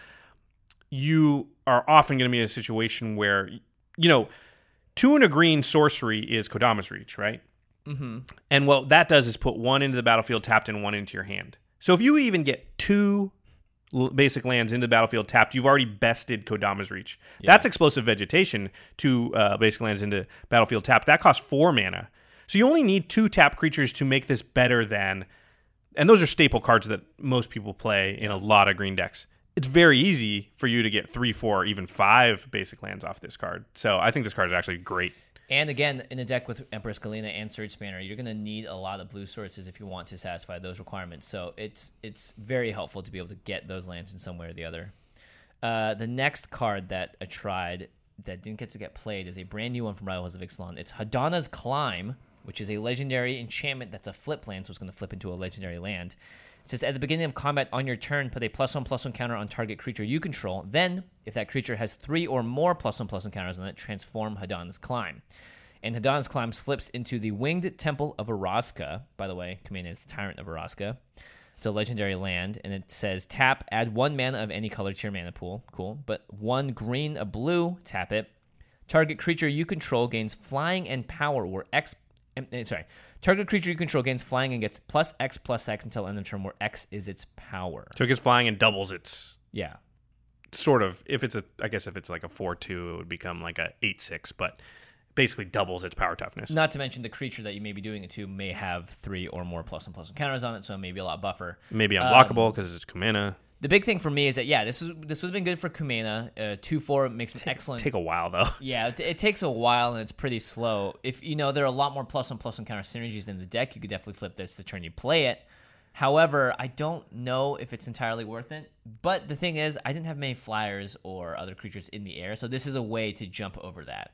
you are often going to be in a situation where, you know, two and a green sorcery is Kodama's Reach, right? Mm-hmm. And what that does is put one into the battlefield tapped and one into your hand. So if you even get two l- basic lands into the battlefield tapped, you've already bested Kodama's Reach. That's explosive vegetation, two uh, basic lands into battlefield tapped. That costs four mana. So you only need two tap creatures to make this better than, and those are staple cards that most people play in a lot of green decks. It's very easy for you to get three, four, even five basic lands off this card. So I think this card is actually great. And again, in a deck with Empress Galena and Surge Spanner, you're going to need a lot of blue sources if you want to satisfy those requirements. So it's it's very helpful to be able to get those lands in some way or the other. Uh, the next card that I tried that didn't get to get played is a brand new one from Rivals of Ixalan. It's Hadana's Climb, which is a legendary enchantment that's a flip land, so it's going to flip into a legendary land. It says, at the beginning of combat on your turn, put a plus one, plus one counter on target creature you control. Then, if that creature has three or more plus one, plus one counters on it, transform Hadana's Climb. And Hadana's Climb flips into the Winged Temple of Araska. By the way, Kumena is the Tyrant of Araska. It's a legendary land, and it says, tap, add one mana of any color to your mana pool. Cool. But one green, a blue, tap it. Target creature you control gains flying and power, where X... eh, Sorry. Target creature you control gains flying and gets plus X plus X until end of turn, where X is its power. So it gets flying and doubles its Yeah. sort of, if it's a, I guess if it's like a four two, it would become like a eight six, but basically doubles its power toughness. Not to mention the creature that you may be doing it to may have three or more plus one plus one counters on it, so it may be a lot buffer. Maybe Um, unblockable because it's Kumena. The big thing for me is that, yeah, this is this would have been good for Kumena. Uh, two four makes an excellent... Take a while though. Yeah, it, it takes a while and it's pretty slow. If, you know, there are a lot more plus one plus one counter synergies in the deck, you could definitely flip this the turn you play it. However, I don't know if it's entirely worth it. But the thing is, I didn't have many flyers or other creatures in the air, so this is a way to jump over that.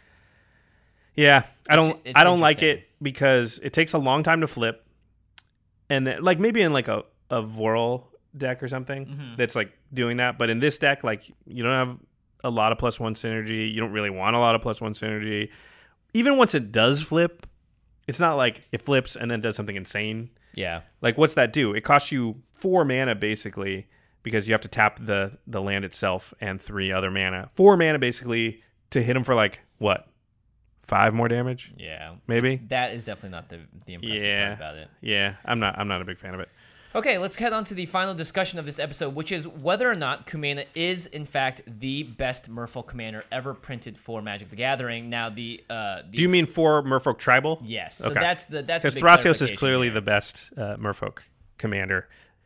Yeah, I don't. It's- it's I don't like interesting. it because it takes a long time to flip, and then, like maybe in like a a Voral deck or something Mm-hmm. that's like doing that. But in this deck, like you don't have a lot of plus one synergy. You don't really want a lot of plus one synergy. Even once it does flip, it's not like it flips and then does something insane. Yeah. Like what's that do? It costs you four mana basically because you have to tap the the land itself and three other mana. Four mana basically to hit them for like what? Five more damage? Yeah. Maybe? It's- that is definitely not the, the impressive Yeah. part about it. Yeah, I'm not. I'm not a big fan of it. Okay, let's head on to the final discussion of this episode, which is whether or not Kumena is, in fact, the best Merfolk commander ever printed for Magic the Gathering. Now, the... Uh, the Do you mean for Merfolk Tribal? Yes. So Okay. that's the... that's the Because big Thrasios is clarification clearly here. the best uh, Merfolk commander.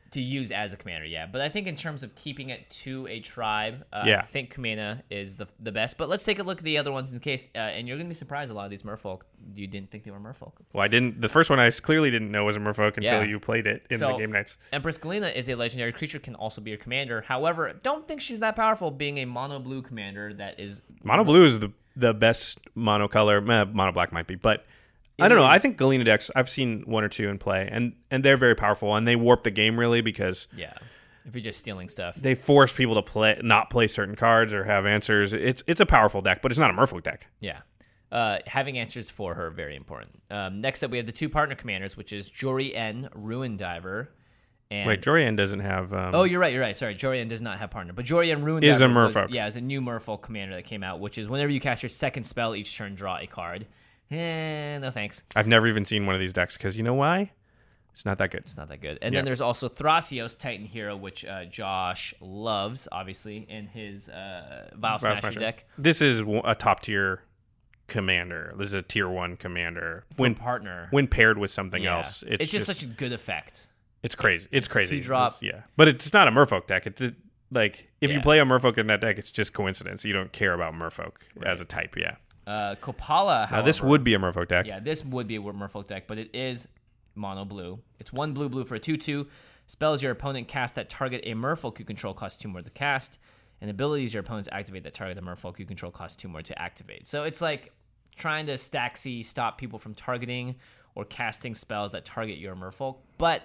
To use as a commander, yeah. But I think in terms of keeping it to a tribe, uh, Yeah. I think Kumena is the the best. But let's take a look at the other ones in case, uh, and you're going to be surprised a lot of these merfolk, you didn't think they were merfolk. Well, I didn't. The first one I clearly didn't know was a merfolk until Yeah. you played it in So, the game nights. Empress Galena is a legendary creature, can also be your commander. However, don't think she's that powerful being a mono blue commander that is... Mono blue is the the best mono color. Eh, mono black might be, but I It don't know. I is. think Galena decks, I've seen one or two in play, and, and they're very powerful, and they warp the game really because Yeah, if you're just stealing stuff. they force people to play not play certain cards or have answers. It's it's a powerful deck, but it's not a merfolk deck. Yeah. Uh, having answers for her, very important. Um, next up, we have the two partner commanders, which is Jori N, Ruin Diver. And Wait, Jorian doesn't have... Um, Oh, you're right. You're right. Sorry, Jorian does not have partner, but Jorian Ruin Is a Diver was- merfolk. yeah, is a new merfolk commander that came out, which is whenever you cast your second spell each turn, draw a card. Eh, no thanks. I've never even seen one of these decks because you know why? It's not that good. It's not that good. And Yeah. then there's also Thrasios, Titan Hero, which uh, Josh loves, obviously, in his uh, Vow Smasher, Smasher. deck. This is w- a top tier commander. This is a tier one commander. For When partner. when paired with something Yeah. else, it's, it's, just, such a good effect. It's crazy. It's, crazy. two-drop. It's- yeah, but it's not a merfolk deck. It's a- like if you Yeah. play a merfolk in that deck, it's just coincidence. You don't care about merfolk as a type. Yeah. Uh, Kopala, however, Now this would be a merfolk deck. Yeah, this would be a merfolk deck, but it is mono blue. It's one blue blue for a two two. Spells your opponent cast that target a merfolk you control cost two more to cast. And abilities your opponents activate that target a merfolk you control cost two more to activate. So it's like trying to stacksy stop people from targeting or casting spells that target your merfolk, but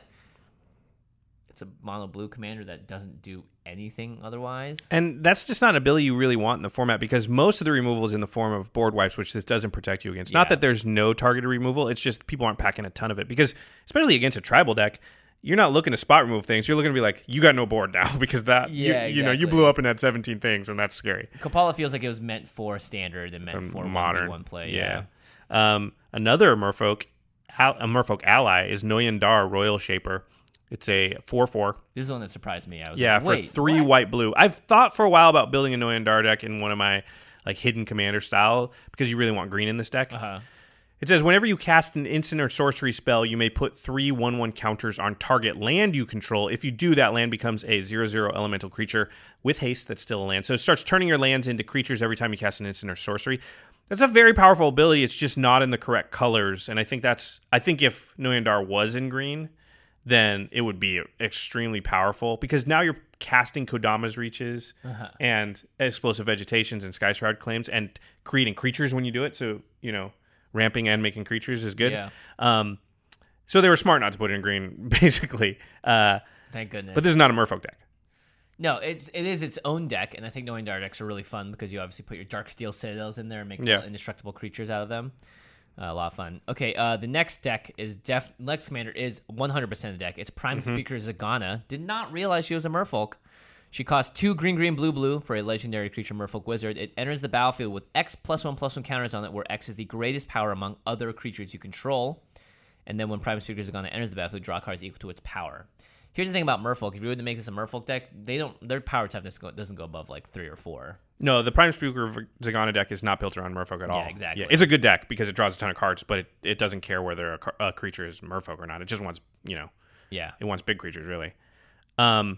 it's a mono blue commander that doesn't do anything otherwise. And that's just not an ability you really want in the format because most of the removal is in the form of board wipes, which this doesn't protect you against. Yeah. Not that there's no targeted removal, it's just people aren't packing a ton of it because, especially against a tribal deck, you're not looking to spot remove things. You're looking to be like, you got no board now because that, Yeah, you, you know, you exactly. blew up and had seventeen things, and that's scary. Kopala feels like it was meant for standard and meant Um, for modern one play. Yeah. Um, another merfolk, al- a merfolk ally is Noyandar Royal Shaper. It's a four four. This is one that surprised me. I was Yeah, like, for wait, three what? white blue. I've thought for a while about building a Noyandar deck in one of my like hidden commander style because you really want green in this deck. Uh-huh. It says whenever you cast an instant or sorcery spell, you may put three one one counters on target land you control. If you do, that land becomes a zero zero elemental creature with haste that's still a land. So it starts turning your lands into creatures every time you cast an instant or sorcery. That's a very powerful ability. It's just not in the correct colors. And I think that's I think if Noyandar was in green, then it would be extremely powerful because now you're casting Kodama's Reaches Uh-huh. and Explosive Vegetations and Sky Shroud Claims and creating creatures when you do it. So, you know, ramping and making creatures is good. Yeah. Um, so they were smart not to put it in green, basically. Uh, Thank goodness. but this is not a merfolk deck. No, it's it is its own deck, and I think knowing Dark decks are really fun because you obviously put your Dark Steel Citadels in there and make Yeah. little indestructible creatures out of them. Uh, a lot of fun. Okay, uh, the next deck is Def. Next commander is one hundred percent of the deck. It's Prime Mm-hmm. Speaker Zagana. Did not realize she was a merfolk. She costs two green, green, blue, blue for a legendary creature merfolk wizard. It enters the battlefield with X plus one plus one counters on it, where X is the greatest power among other creatures you control. And then when Prime Speaker Zagana enters the battlefield, draw cards equal to its power. Here's the thing about merfolk: if you were to make this a merfolk deck, they don't their power toughness go, doesn't go above like three or four. No, the Prime Speaker Zagana deck is not built around merfolk at all. Yeah, exactly. it's a good deck because it draws a ton of cards, but it, it doesn't care whether a, car- a creature is merfolk or not. It just wants, you know, Yeah. it wants big creatures, really. Um,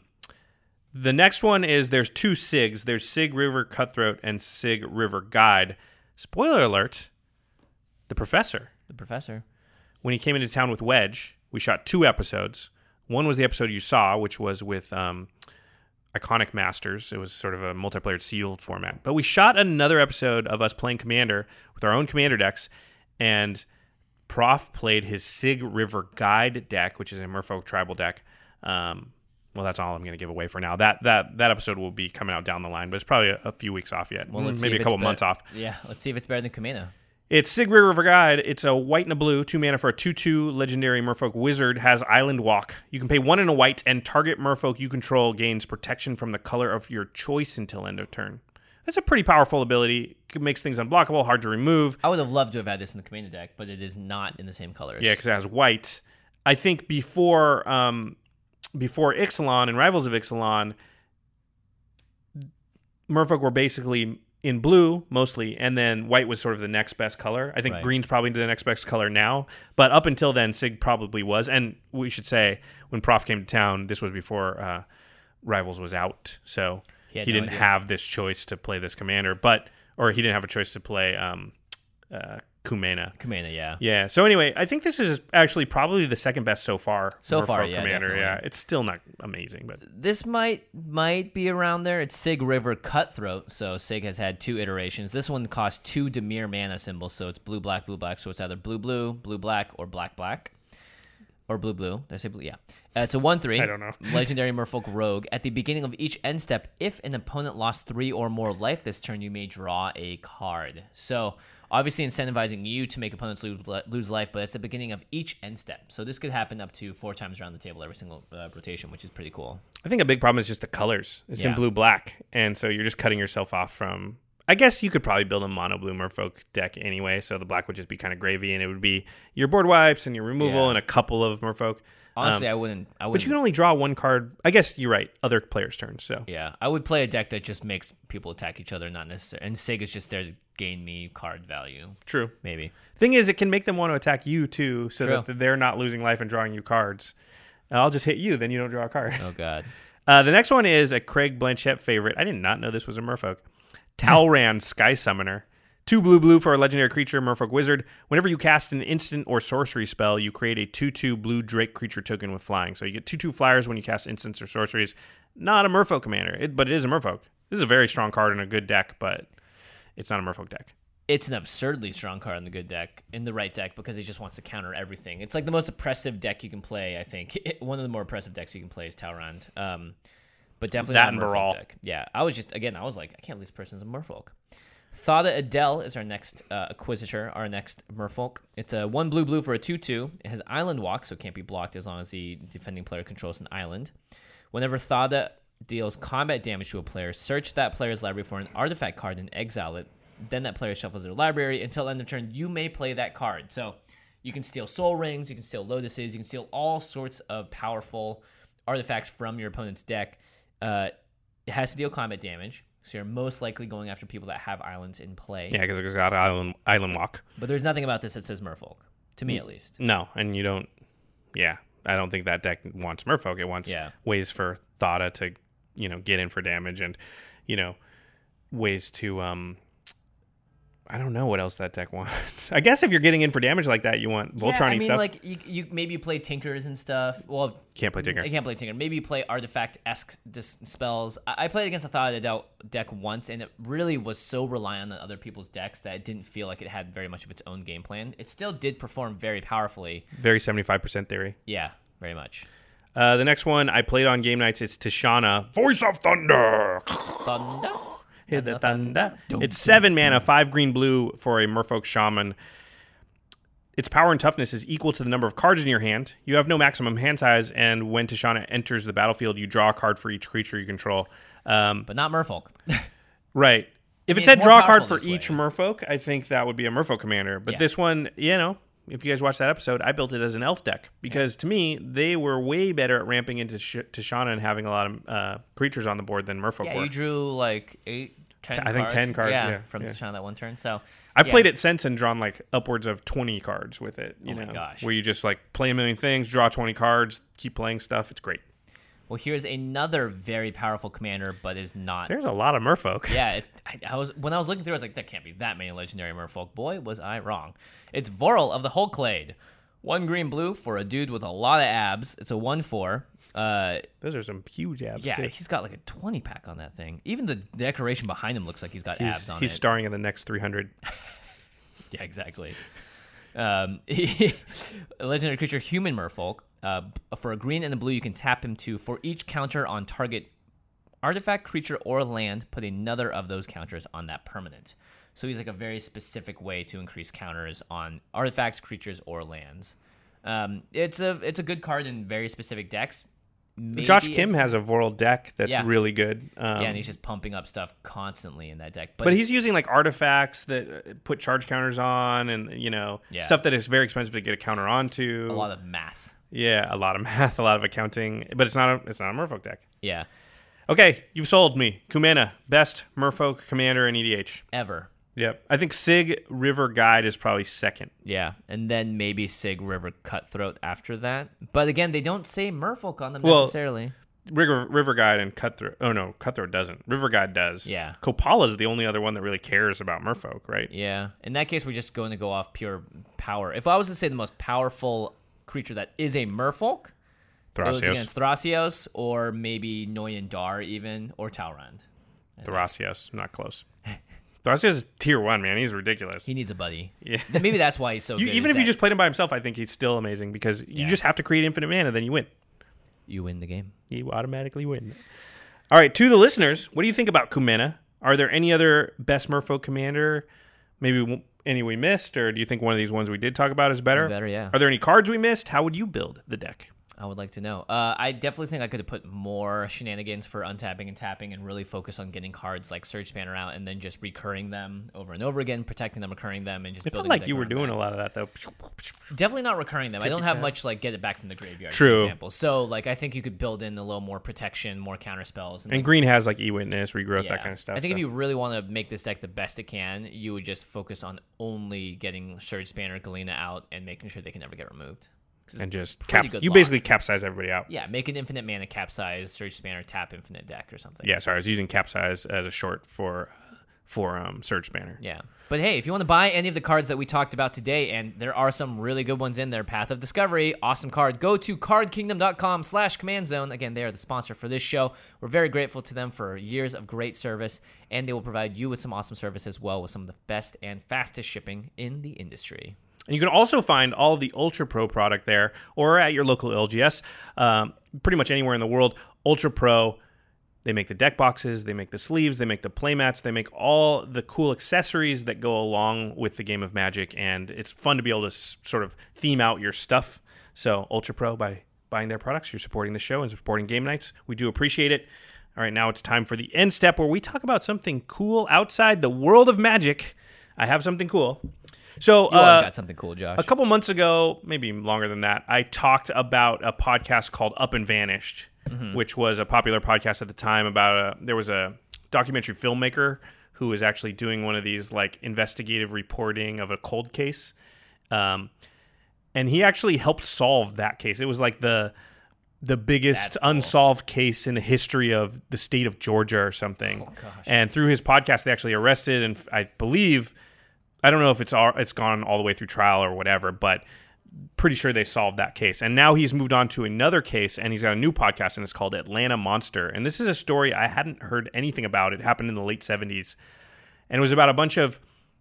the next one is there's two SIGs. There's SIG River Cutthroat and SIG River Guide. Spoiler alert, the Professor, The Professor. when he came into town with Wedge, we shot two episodes. One was the episode you saw, which was with um, Iconic Masters. It was sort of a multiplayer sealed format. But we shot another episode of us playing Commander with our own Commander decks, and Prof played his Sig River Guide deck, which is a Merfolk tribal deck. Um, well, that's all I'm going to give away for now. That that that episode will be coming out down the line, but it's probably a, a few weeks off yet. Well, let's see Maybe if a it's couple be- months off. Yeah, let's see if it's better than Kumena. It's Sig River Guide. It's a white and a blue, two mana for a two two legendary merfolk wizard, has Island Walk. You can pay one and a white, and target merfolk you control gains protection from the color of your choice until end of turn. That's a pretty powerful ability. It makes things unblockable, hard to remove. I would have loved to have had this in the Kumena deck, but it is not in the same colors. Yeah, because it has white. I think before um, before Ixalan and Rivals of Ixalan, merfolk were basically in blue mostly, and then white was sort of the next best color. I think Right. green's probably the next best color now, but up until then, Sig probably was. And we should say, when Prof came to town, this was before uh, Rivals was out, so He he, had no didn't idea. have this choice to play this commander, but or he didn't have a choice to play um, uh, Kumena. Kumena, yeah. Yeah. So anyway, I think this is actually probably the second best so far. So for far, Folk yeah, Commander. definitely. Yeah, it's still not amazing, but This might might be around there. It's Sig River Cutthroat. So Sig has had two iterations. This one costs two Dimir mana symbols. So it's blue, black, blue, black. So it's either blue, blue, blue, black, or black, black. Or blue, blue. Did I say blue? Yeah. Uh, it's a one three. I don't know. Legendary Merfolk Rogue. At the beginning of each end step, if an opponent lost three or more life this turn, you may draw a card. So obviously incentivizing you to make opponents lose, lose life, but it's the beginning of each end step. So this could happen up to four times around the table every single uh, rotation, which is pretty cool. I think a big problem is just the colors. It's in Yeah. blue black, and so you're just cutting yourself off from. I guess you could probably build a mono blue Merfolk deck anyway, so the black would just be kind of gravy, and it would be your board wipes and your removal Yeah. and a couple of Merfolk. Honestly, Um, I wouldn't. I but wouldn't. you can only draw one card. I guess you're right. Other players' turns. So Yeah, I would play a deck that just makes people attack each other, not necessarily. And Sig is just there to gain me card value, true. maybe. Thing is, it can make them want to attack you too, so True. that they're not losing life and drawing you cards. I'll just hit you, then you don't draw a card. Oh God. Uh, the next one is a Craig Blanchett favorite. I did not know this was a Merfolk. Talran Sky Summoner. Two blue blue for a legendary creature, Merfolk Wizard. Whenever you cast an instant or sorcery spell, you create a two two blue Drake creature token with flying. So you get two two flyers when you cast instants or sorceries. Not a Merfolk commander, it, but it is a Merfolk. This is a very strong card in a good deck, but it's not a Merfolk deck. It's an absurdly strong card in the good deck, in the right deck, because it just wants to counter everything. It's like the most oppressive deck you can play, I think. One of the more oppressive decks you can play is Talrand. Um, but definitely That not a and Merfolk Baral. deck. Yeah, I was just, again, I was like, I can't believe this person's a Merfolk. Thada Adele is our next uh, Acquisitor, our next Merfolk. It's a one blue blue for a two two. It has Island Walk, so it can't be blocked as long as the defending player controls an island. Whenever Thada deals combat damage to a player, search that player's library for an artifact card and exile it. Then that player shuffles their library. Until end of turn, you may play that card. So you can steal Soul Rings, you can steal Lotuses, you can steal all sorts of powerful artifacts from your opponent's deck. Uh, it has to deal combat damage, so you're most likely going after people that have islands in play. Yeah, because it's got Island, island Walk. But there's nothing about this that says Merfolk, to me at least. No, and you don't. Yeah, I don't think that deck wants Merfolk. It wants Yeah. ways for Thada to, you know, get in for damage, and you know, ways to. um I don't know what else that deck wants. I guess if you're getting in for damage like that, you want Voltron yeah, I mean, stuff. like you, you maybe you play Tinkers and stuff. Well, Can't play Tinker. I can't play Tinker. Maybe you play artifact-esque dis- spells. I-, I played against a Thada Adele deck once, and it really was so reliant on other people's decks that it didn't feel like it had very much of its own game plan. It still did perform very powerfully. Very seventy-five percent theory. Yeah, very much. Uh, the next one I played on game nights. It's Tishana, Voice of Thunder. Thunder. Hit the thunder. It's seven mana, five green blue for a Merfolk Shaman. Its power and toughness is equal to the number of cards in your hand. You have no maximum hand size, and when Tishana enters the battlefield, you draw a card for each creature you control. Um, But not Merfolk. right. If mean, it it's said more draw a card powerful for this each way. Merfolk, I think that would be a Merfolk commander. But Yeah. this one, you know, if you guys watched that episode, I built it as an elf deck because to me, they were way better at ramping into Sh- Tishana and having a lot of uh, creatures on the board than Merfolk Yeah, were. you drew like eight, ten I think cards. ten cards, yeah, from yeah. Tishana that one turn. So I've yeah. played it since and drawn like upwards of twenty cards with it. You Oh my know, gosh. where you just like play a million things, draw twenty cards, keep playing stuff. It's great. Well, here's another very powerful commander, but is not. There's a lot of Merfolk. Yeah, it's, I, I was when I was looking through, I was like, there can't be that many legendary Merfolk. Boy, was I wrong. It's Vorl of the Hulklade. One green blue for a dude with a lot of abs. It's a one four. Uh, Those are some huge abs. yeah, too. he's got like a twenty pack on that thing. Even the decoration behind him looks like he's got he's, abs on he's it. starring in the next three hundred. Yeah, exactly. Um, a legendary creature, human Merfolk. Uh, for a green and a blue, you can tap him to, for each counter on target artifact, creature, or land, put another of those counters on that permanent. So he's like a very specific way to increase counters on artifacts, creatures, or lands. Um, it's a it's a good card in very specific decks. Maybe Josh it's- Kim has a Vorl deck that's Yeah. really good. Um, yeah, and he's just pumping up stuff constantly in that deck. But, but it's- he's using like artifacts that uh, put charge counters on, and you know Yeah. stuff that is very expensive to get a counter onto. a lot of math. Yeah, a lot of math, a lot of accounting, but it's not a it's not a Merfolk deck. Yeah. Okay, you've sold me. Kumena, best merfolk commander in E D H. Ever. Yep. I think Sig River Guide is probably second. Yeah, and then maybe Sig River Cutthroat after that. But again, they don't say merfolk on them Well, necessarily. River, River Guide and Cutthroat. Oh, no, Cutthroat doesn't. River Guide does. Yeah. Kopala is the only other one that really cares about merfolk, right? Yeah. In that case, we're just going to go off pure power. If I was to say the most powerful creature that is a merfolk, it goes Thrasios. against Thrasios, or maybe Noyan Dar even, or Talrand. Thrasios. Not close. Thrasios is tier one, man. He's ridiculous. He needs a buddy. Yeah. Maybe that's why he's so You, good. even is if you that just played him by himself, I think he's still amazing because you Yeah. just have to create infinite mana, then you win. you win the game. You automatically win. All right, to the listeners, what do you think about Kumena? Are there any other best merfolk commander? Maybe w- any we missed, or do you think one of these ones we did talk about is better? Is better, yeah. Are there any cards we missed? How would you build the deck? I would like to know. Uh, I definitely think I could have put more shenanigans for untapping and tapping and really focus on getting cards like Surge Spanner out and then just recurring them over and over again, protecting them, recurring them, and just It felt building like the deck you were around doing that. a lot of that, though. Definitely not recurring them. I don't Tippy have tap. much like get it back from the graveyard, True. for example. So like I think you could build in a little more protection, more counter spells. And like, green has like E-Witness, Regrowth, yeah. that kind of stuff. I think so. if you really want to make this deck the best it can, you would just focus on only getting Surge Spanner, Galena out, and making sure they can never get removed. 'Cause and it's just pretty cap, good you lock. basically capsize everybody out. Yeah, make an infinite mana capsize, Surge Spanner, tap infinite deck or something. Yeah, sorry, I was using capsize as a short for for um, Surge Spanner. Yeah. But hey, if you want to buy any of the cards that we talked about today, and there are some really good ones in there, Path of Discovery, awesome card, go to cardkingdom.com slash command zone. Again, they are the sponsor for this show. We're very grateful to them for years of great service, and they will provide you with some awesome service as well with some of the best and fastest shipping in the industry. And you can also find all of the Ultra Pro product there or at your local L G S, um, pretty much anywhere in the world. Ultra Pro, they make the deck boxes, they make the sleeves, they make the playmats, they make all the cool accessories that go along with the game of Magic, and it's fun to be able to s- sort of theme out your stuff. So Ultra Pro, by buying their products, you're supporting the show and supporting Game Nights. We do appreciate it. All right, now it's time for the end step where we talk about something cool outside the world of Magic. I have something cool. So You always uh, got something cool, Josh. a couple months ago, maybe longer than that, I talked about a podcast called Up and Vanished, Mm-hmm. which was a popular podcast at the time about a, there was a documentary filmmaker who was actually doing one of these like investigative reporting of a cold case. Um, and he actually helped solve that case. It was like the the biggest That's cool. unsolved case in the history of the state of Georgia or something. Oh, gosh. And through his podcast, they actually arrested, and I believe, I don't know if it's all, it's gone all the way through trial or whatever, but pretty sure they solved that case. And now he's moved on to another case, and he's got a new podcast, and it's called Atlanta Monster. And this is a story I hadn't heard anything about. It happened in the late seventies, and it was about a bunch of,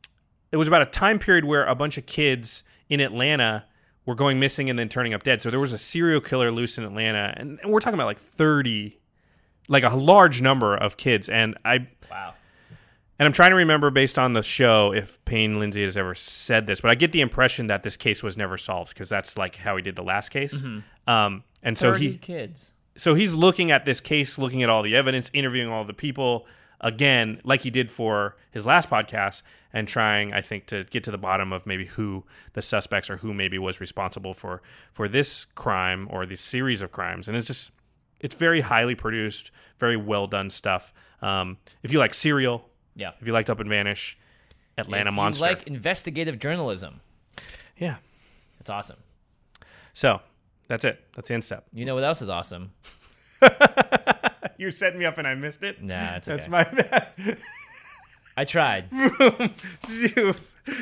it was about a time period where a bunch of kids in Atlanta were going missing and then turning up dead. So there was a serial killer loose in Atlanta, and, and we're talking about like thirty, like a large number of kids. And I, Wow. and I'm trying to remember based on the show if Payne Lindsay has ever said this, but I get the impression that this case was never solved because that's like how he did the last case. Um, and so thirty he, kids. so he's looking at this case, looking at all the evidence, interviewing all the people again, like he did for his last podcast, and trying, I think, to get to the bottom of maybe who the suspects or who maybe was responsible for for this crime or this series of crimes. And it's just, it's very highly produced, very well done stuff. Um, if you like Serial, Yeah. if you liked Up and Vanish, Atlanta if Monster, you like investigative journalism, yeah. it's awesome. So that's it. That's the end step. You know what else is awesome? You're setting me up, and I missed it. Nah, it's okay. That's my bad. I tried. You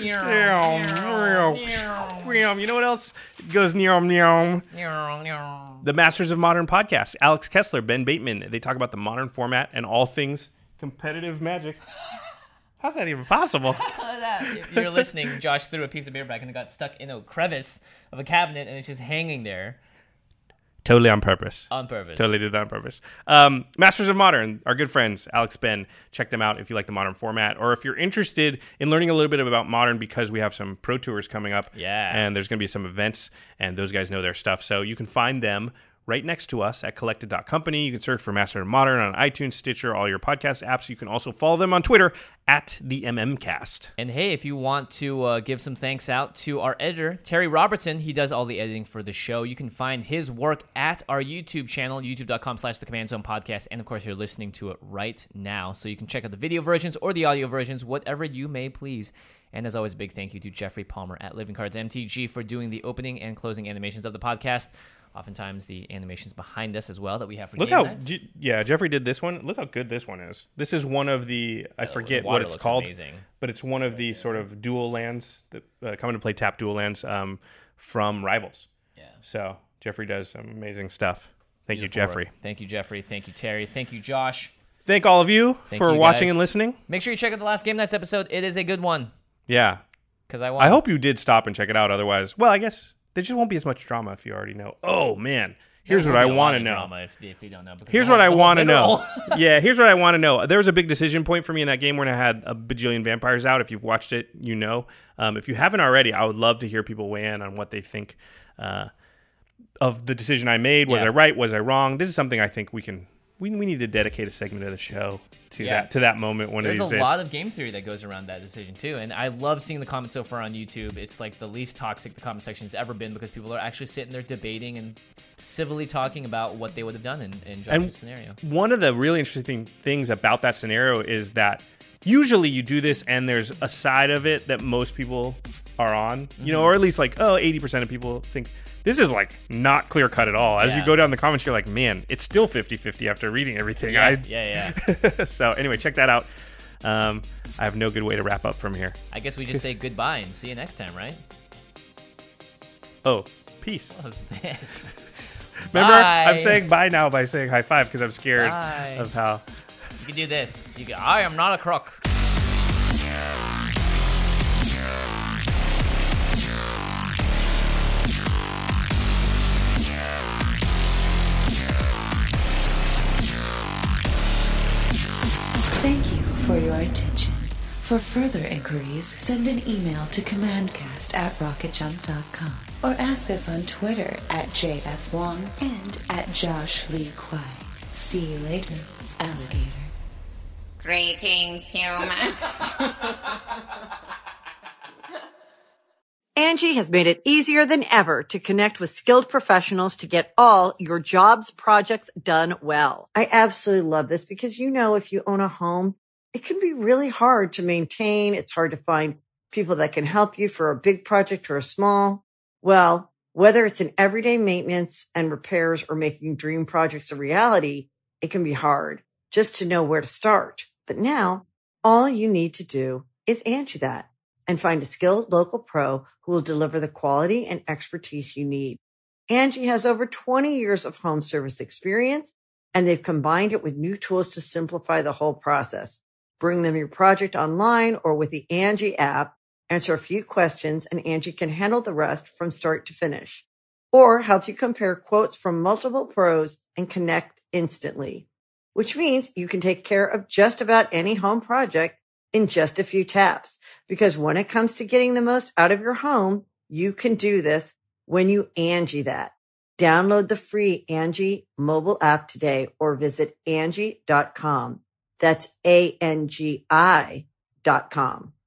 know what else goes neom neom? The Masters of Modern podcast. Alex Kessler, Ben Bateman. They talk about the modern format and all things competitive Magic. How's that even possible? If you're listening, Josh threw a piece of beer back and it got stuck in a crevice of a cabinet and it's just hanging there Totally on purpose. on purpose. Totally did that on purpose. Um, Masters of Modern, our good friends, Alex, Ben. Check them out if you like the modern format, or if you're interested in learning a little bit about modern, because we have some pro tours coming up. Yeah. And there's going to be some events, and those guys know their stuff. So you can find them right next to us at collected dot company. You can search for Master and Modern on iTunes, Stitcher, all your podcast apps. You can also follow them on Twitter at the MMcast. And hey, if you want to uh, give some thanks out to our editor, Terry Robertson, he does all the editing for the show. You can find his work at our YouTube channel, youtube.com slash the Command Zone Podcast. And of course, you're listening to it right now. So you can check out the video versions or the audio versions, whatever you may please. And as always, a big thank you to Jeffrey Palmer at Living Cards M T G for doing the opening and closing animations of the podcast. Oftentimes the animations behind us as well that we have for Look game how, nights. G- yeah, Jeffrey did this one. Look how good this one is. This is one of the, I The- forget the what water it's looks called, amazing. but it's one of the sort of dual lands that uh, come into play, tap dual lands um, from Rivals. Yeah. So Jeffrey does some amazing stuff. Thank you, Beautiful Jeffrey. work. Thank you, Jeffrey. Thank you, Terry. Thank you, Josh. Thank all of you Thank for you, watching guys. and listening. Make sure you check out the last Game Nights episode. It is a good one. Yeah. Because I want I hope you did stop and check it out. Otherwise, well, I guess there just won't be as much drama if you already know. Oh, man. Here's what I want to know. Drama if, if they don't know. because Here's the what whole- I the whole want to know. middle- Yeah, here's what I want to know. There was a big decision point for me in that game when I had a bajillion vampires out. If you've watched it, you know. Um, if you haven't already, I would love to hear people weigh in on what they think uh, of the decision I made. Was Yeah. I right? Was I wrong? This is something I think we can. We, we need to dedicate a segment of the show to Yeah. that to that moment one There's of a these days. lot of game theory that goes around that decision too, and I love seeing the comments so far on YouTube. It's like the least toxic the comment section has ever been because people are actually sitting there debating and civilly talking about what they would have done in, in Josh's And scenario. One of the really interesting things about that scenario is that usually you do this and there's a side of it that most people are on, you know, or at least like, oh, eighty percent of people think this is like not clear cut at all. As you Yeah. go down the comments, you're like, man, it's still fifty-fifty after reading everything. Yeah, I, yeah, yeah. So anyway, check that out. Um, I have no good way to wrap up from here. I guess we just say goodbye and see you next time, right? Oh, peace. What was this? Remember, Bye. I'm saying bye now by saying high five because I'm scared Bye. of how. You can do this. You can, I am not a crook. Thank you for your attention. For further inquiries, send an email to commandcast at rocket jump dot com or ask us on Twitter at J F Wong and at Josh Lee Kwai. See you later, alligator. Greetings, humans. Angie has made it easier than ever to connect with skilled professionals to get all your jobs projects done well. I absolutely love this because, you know, if you own a home, it can be really hard to maintain. It's hard to find people that can help you for a big project or a small. Well, whether it's in everyday maintenance and repairs or making dream projects a reality, it can be hard just to know where to start. But now all you need to do is Angie that and find a skilled local pro who will deliver the quality and expertise you need. Angie has over twenty years of home service experience, and they've combined it with new tools to simplify the whole process. Bring them your project online or with the Angie app, answer a few questions, and Angie can handle the rest from start to finish. Or help you compare quotes from multiple pros and connect instantly, which means you can take care of just about any home project in just a few taps. Because when it comes to getting the most out of your home, you can do this when you Angie that. Download the free Angie mobile app today or visit Angie dot com. That's A N G I dot com.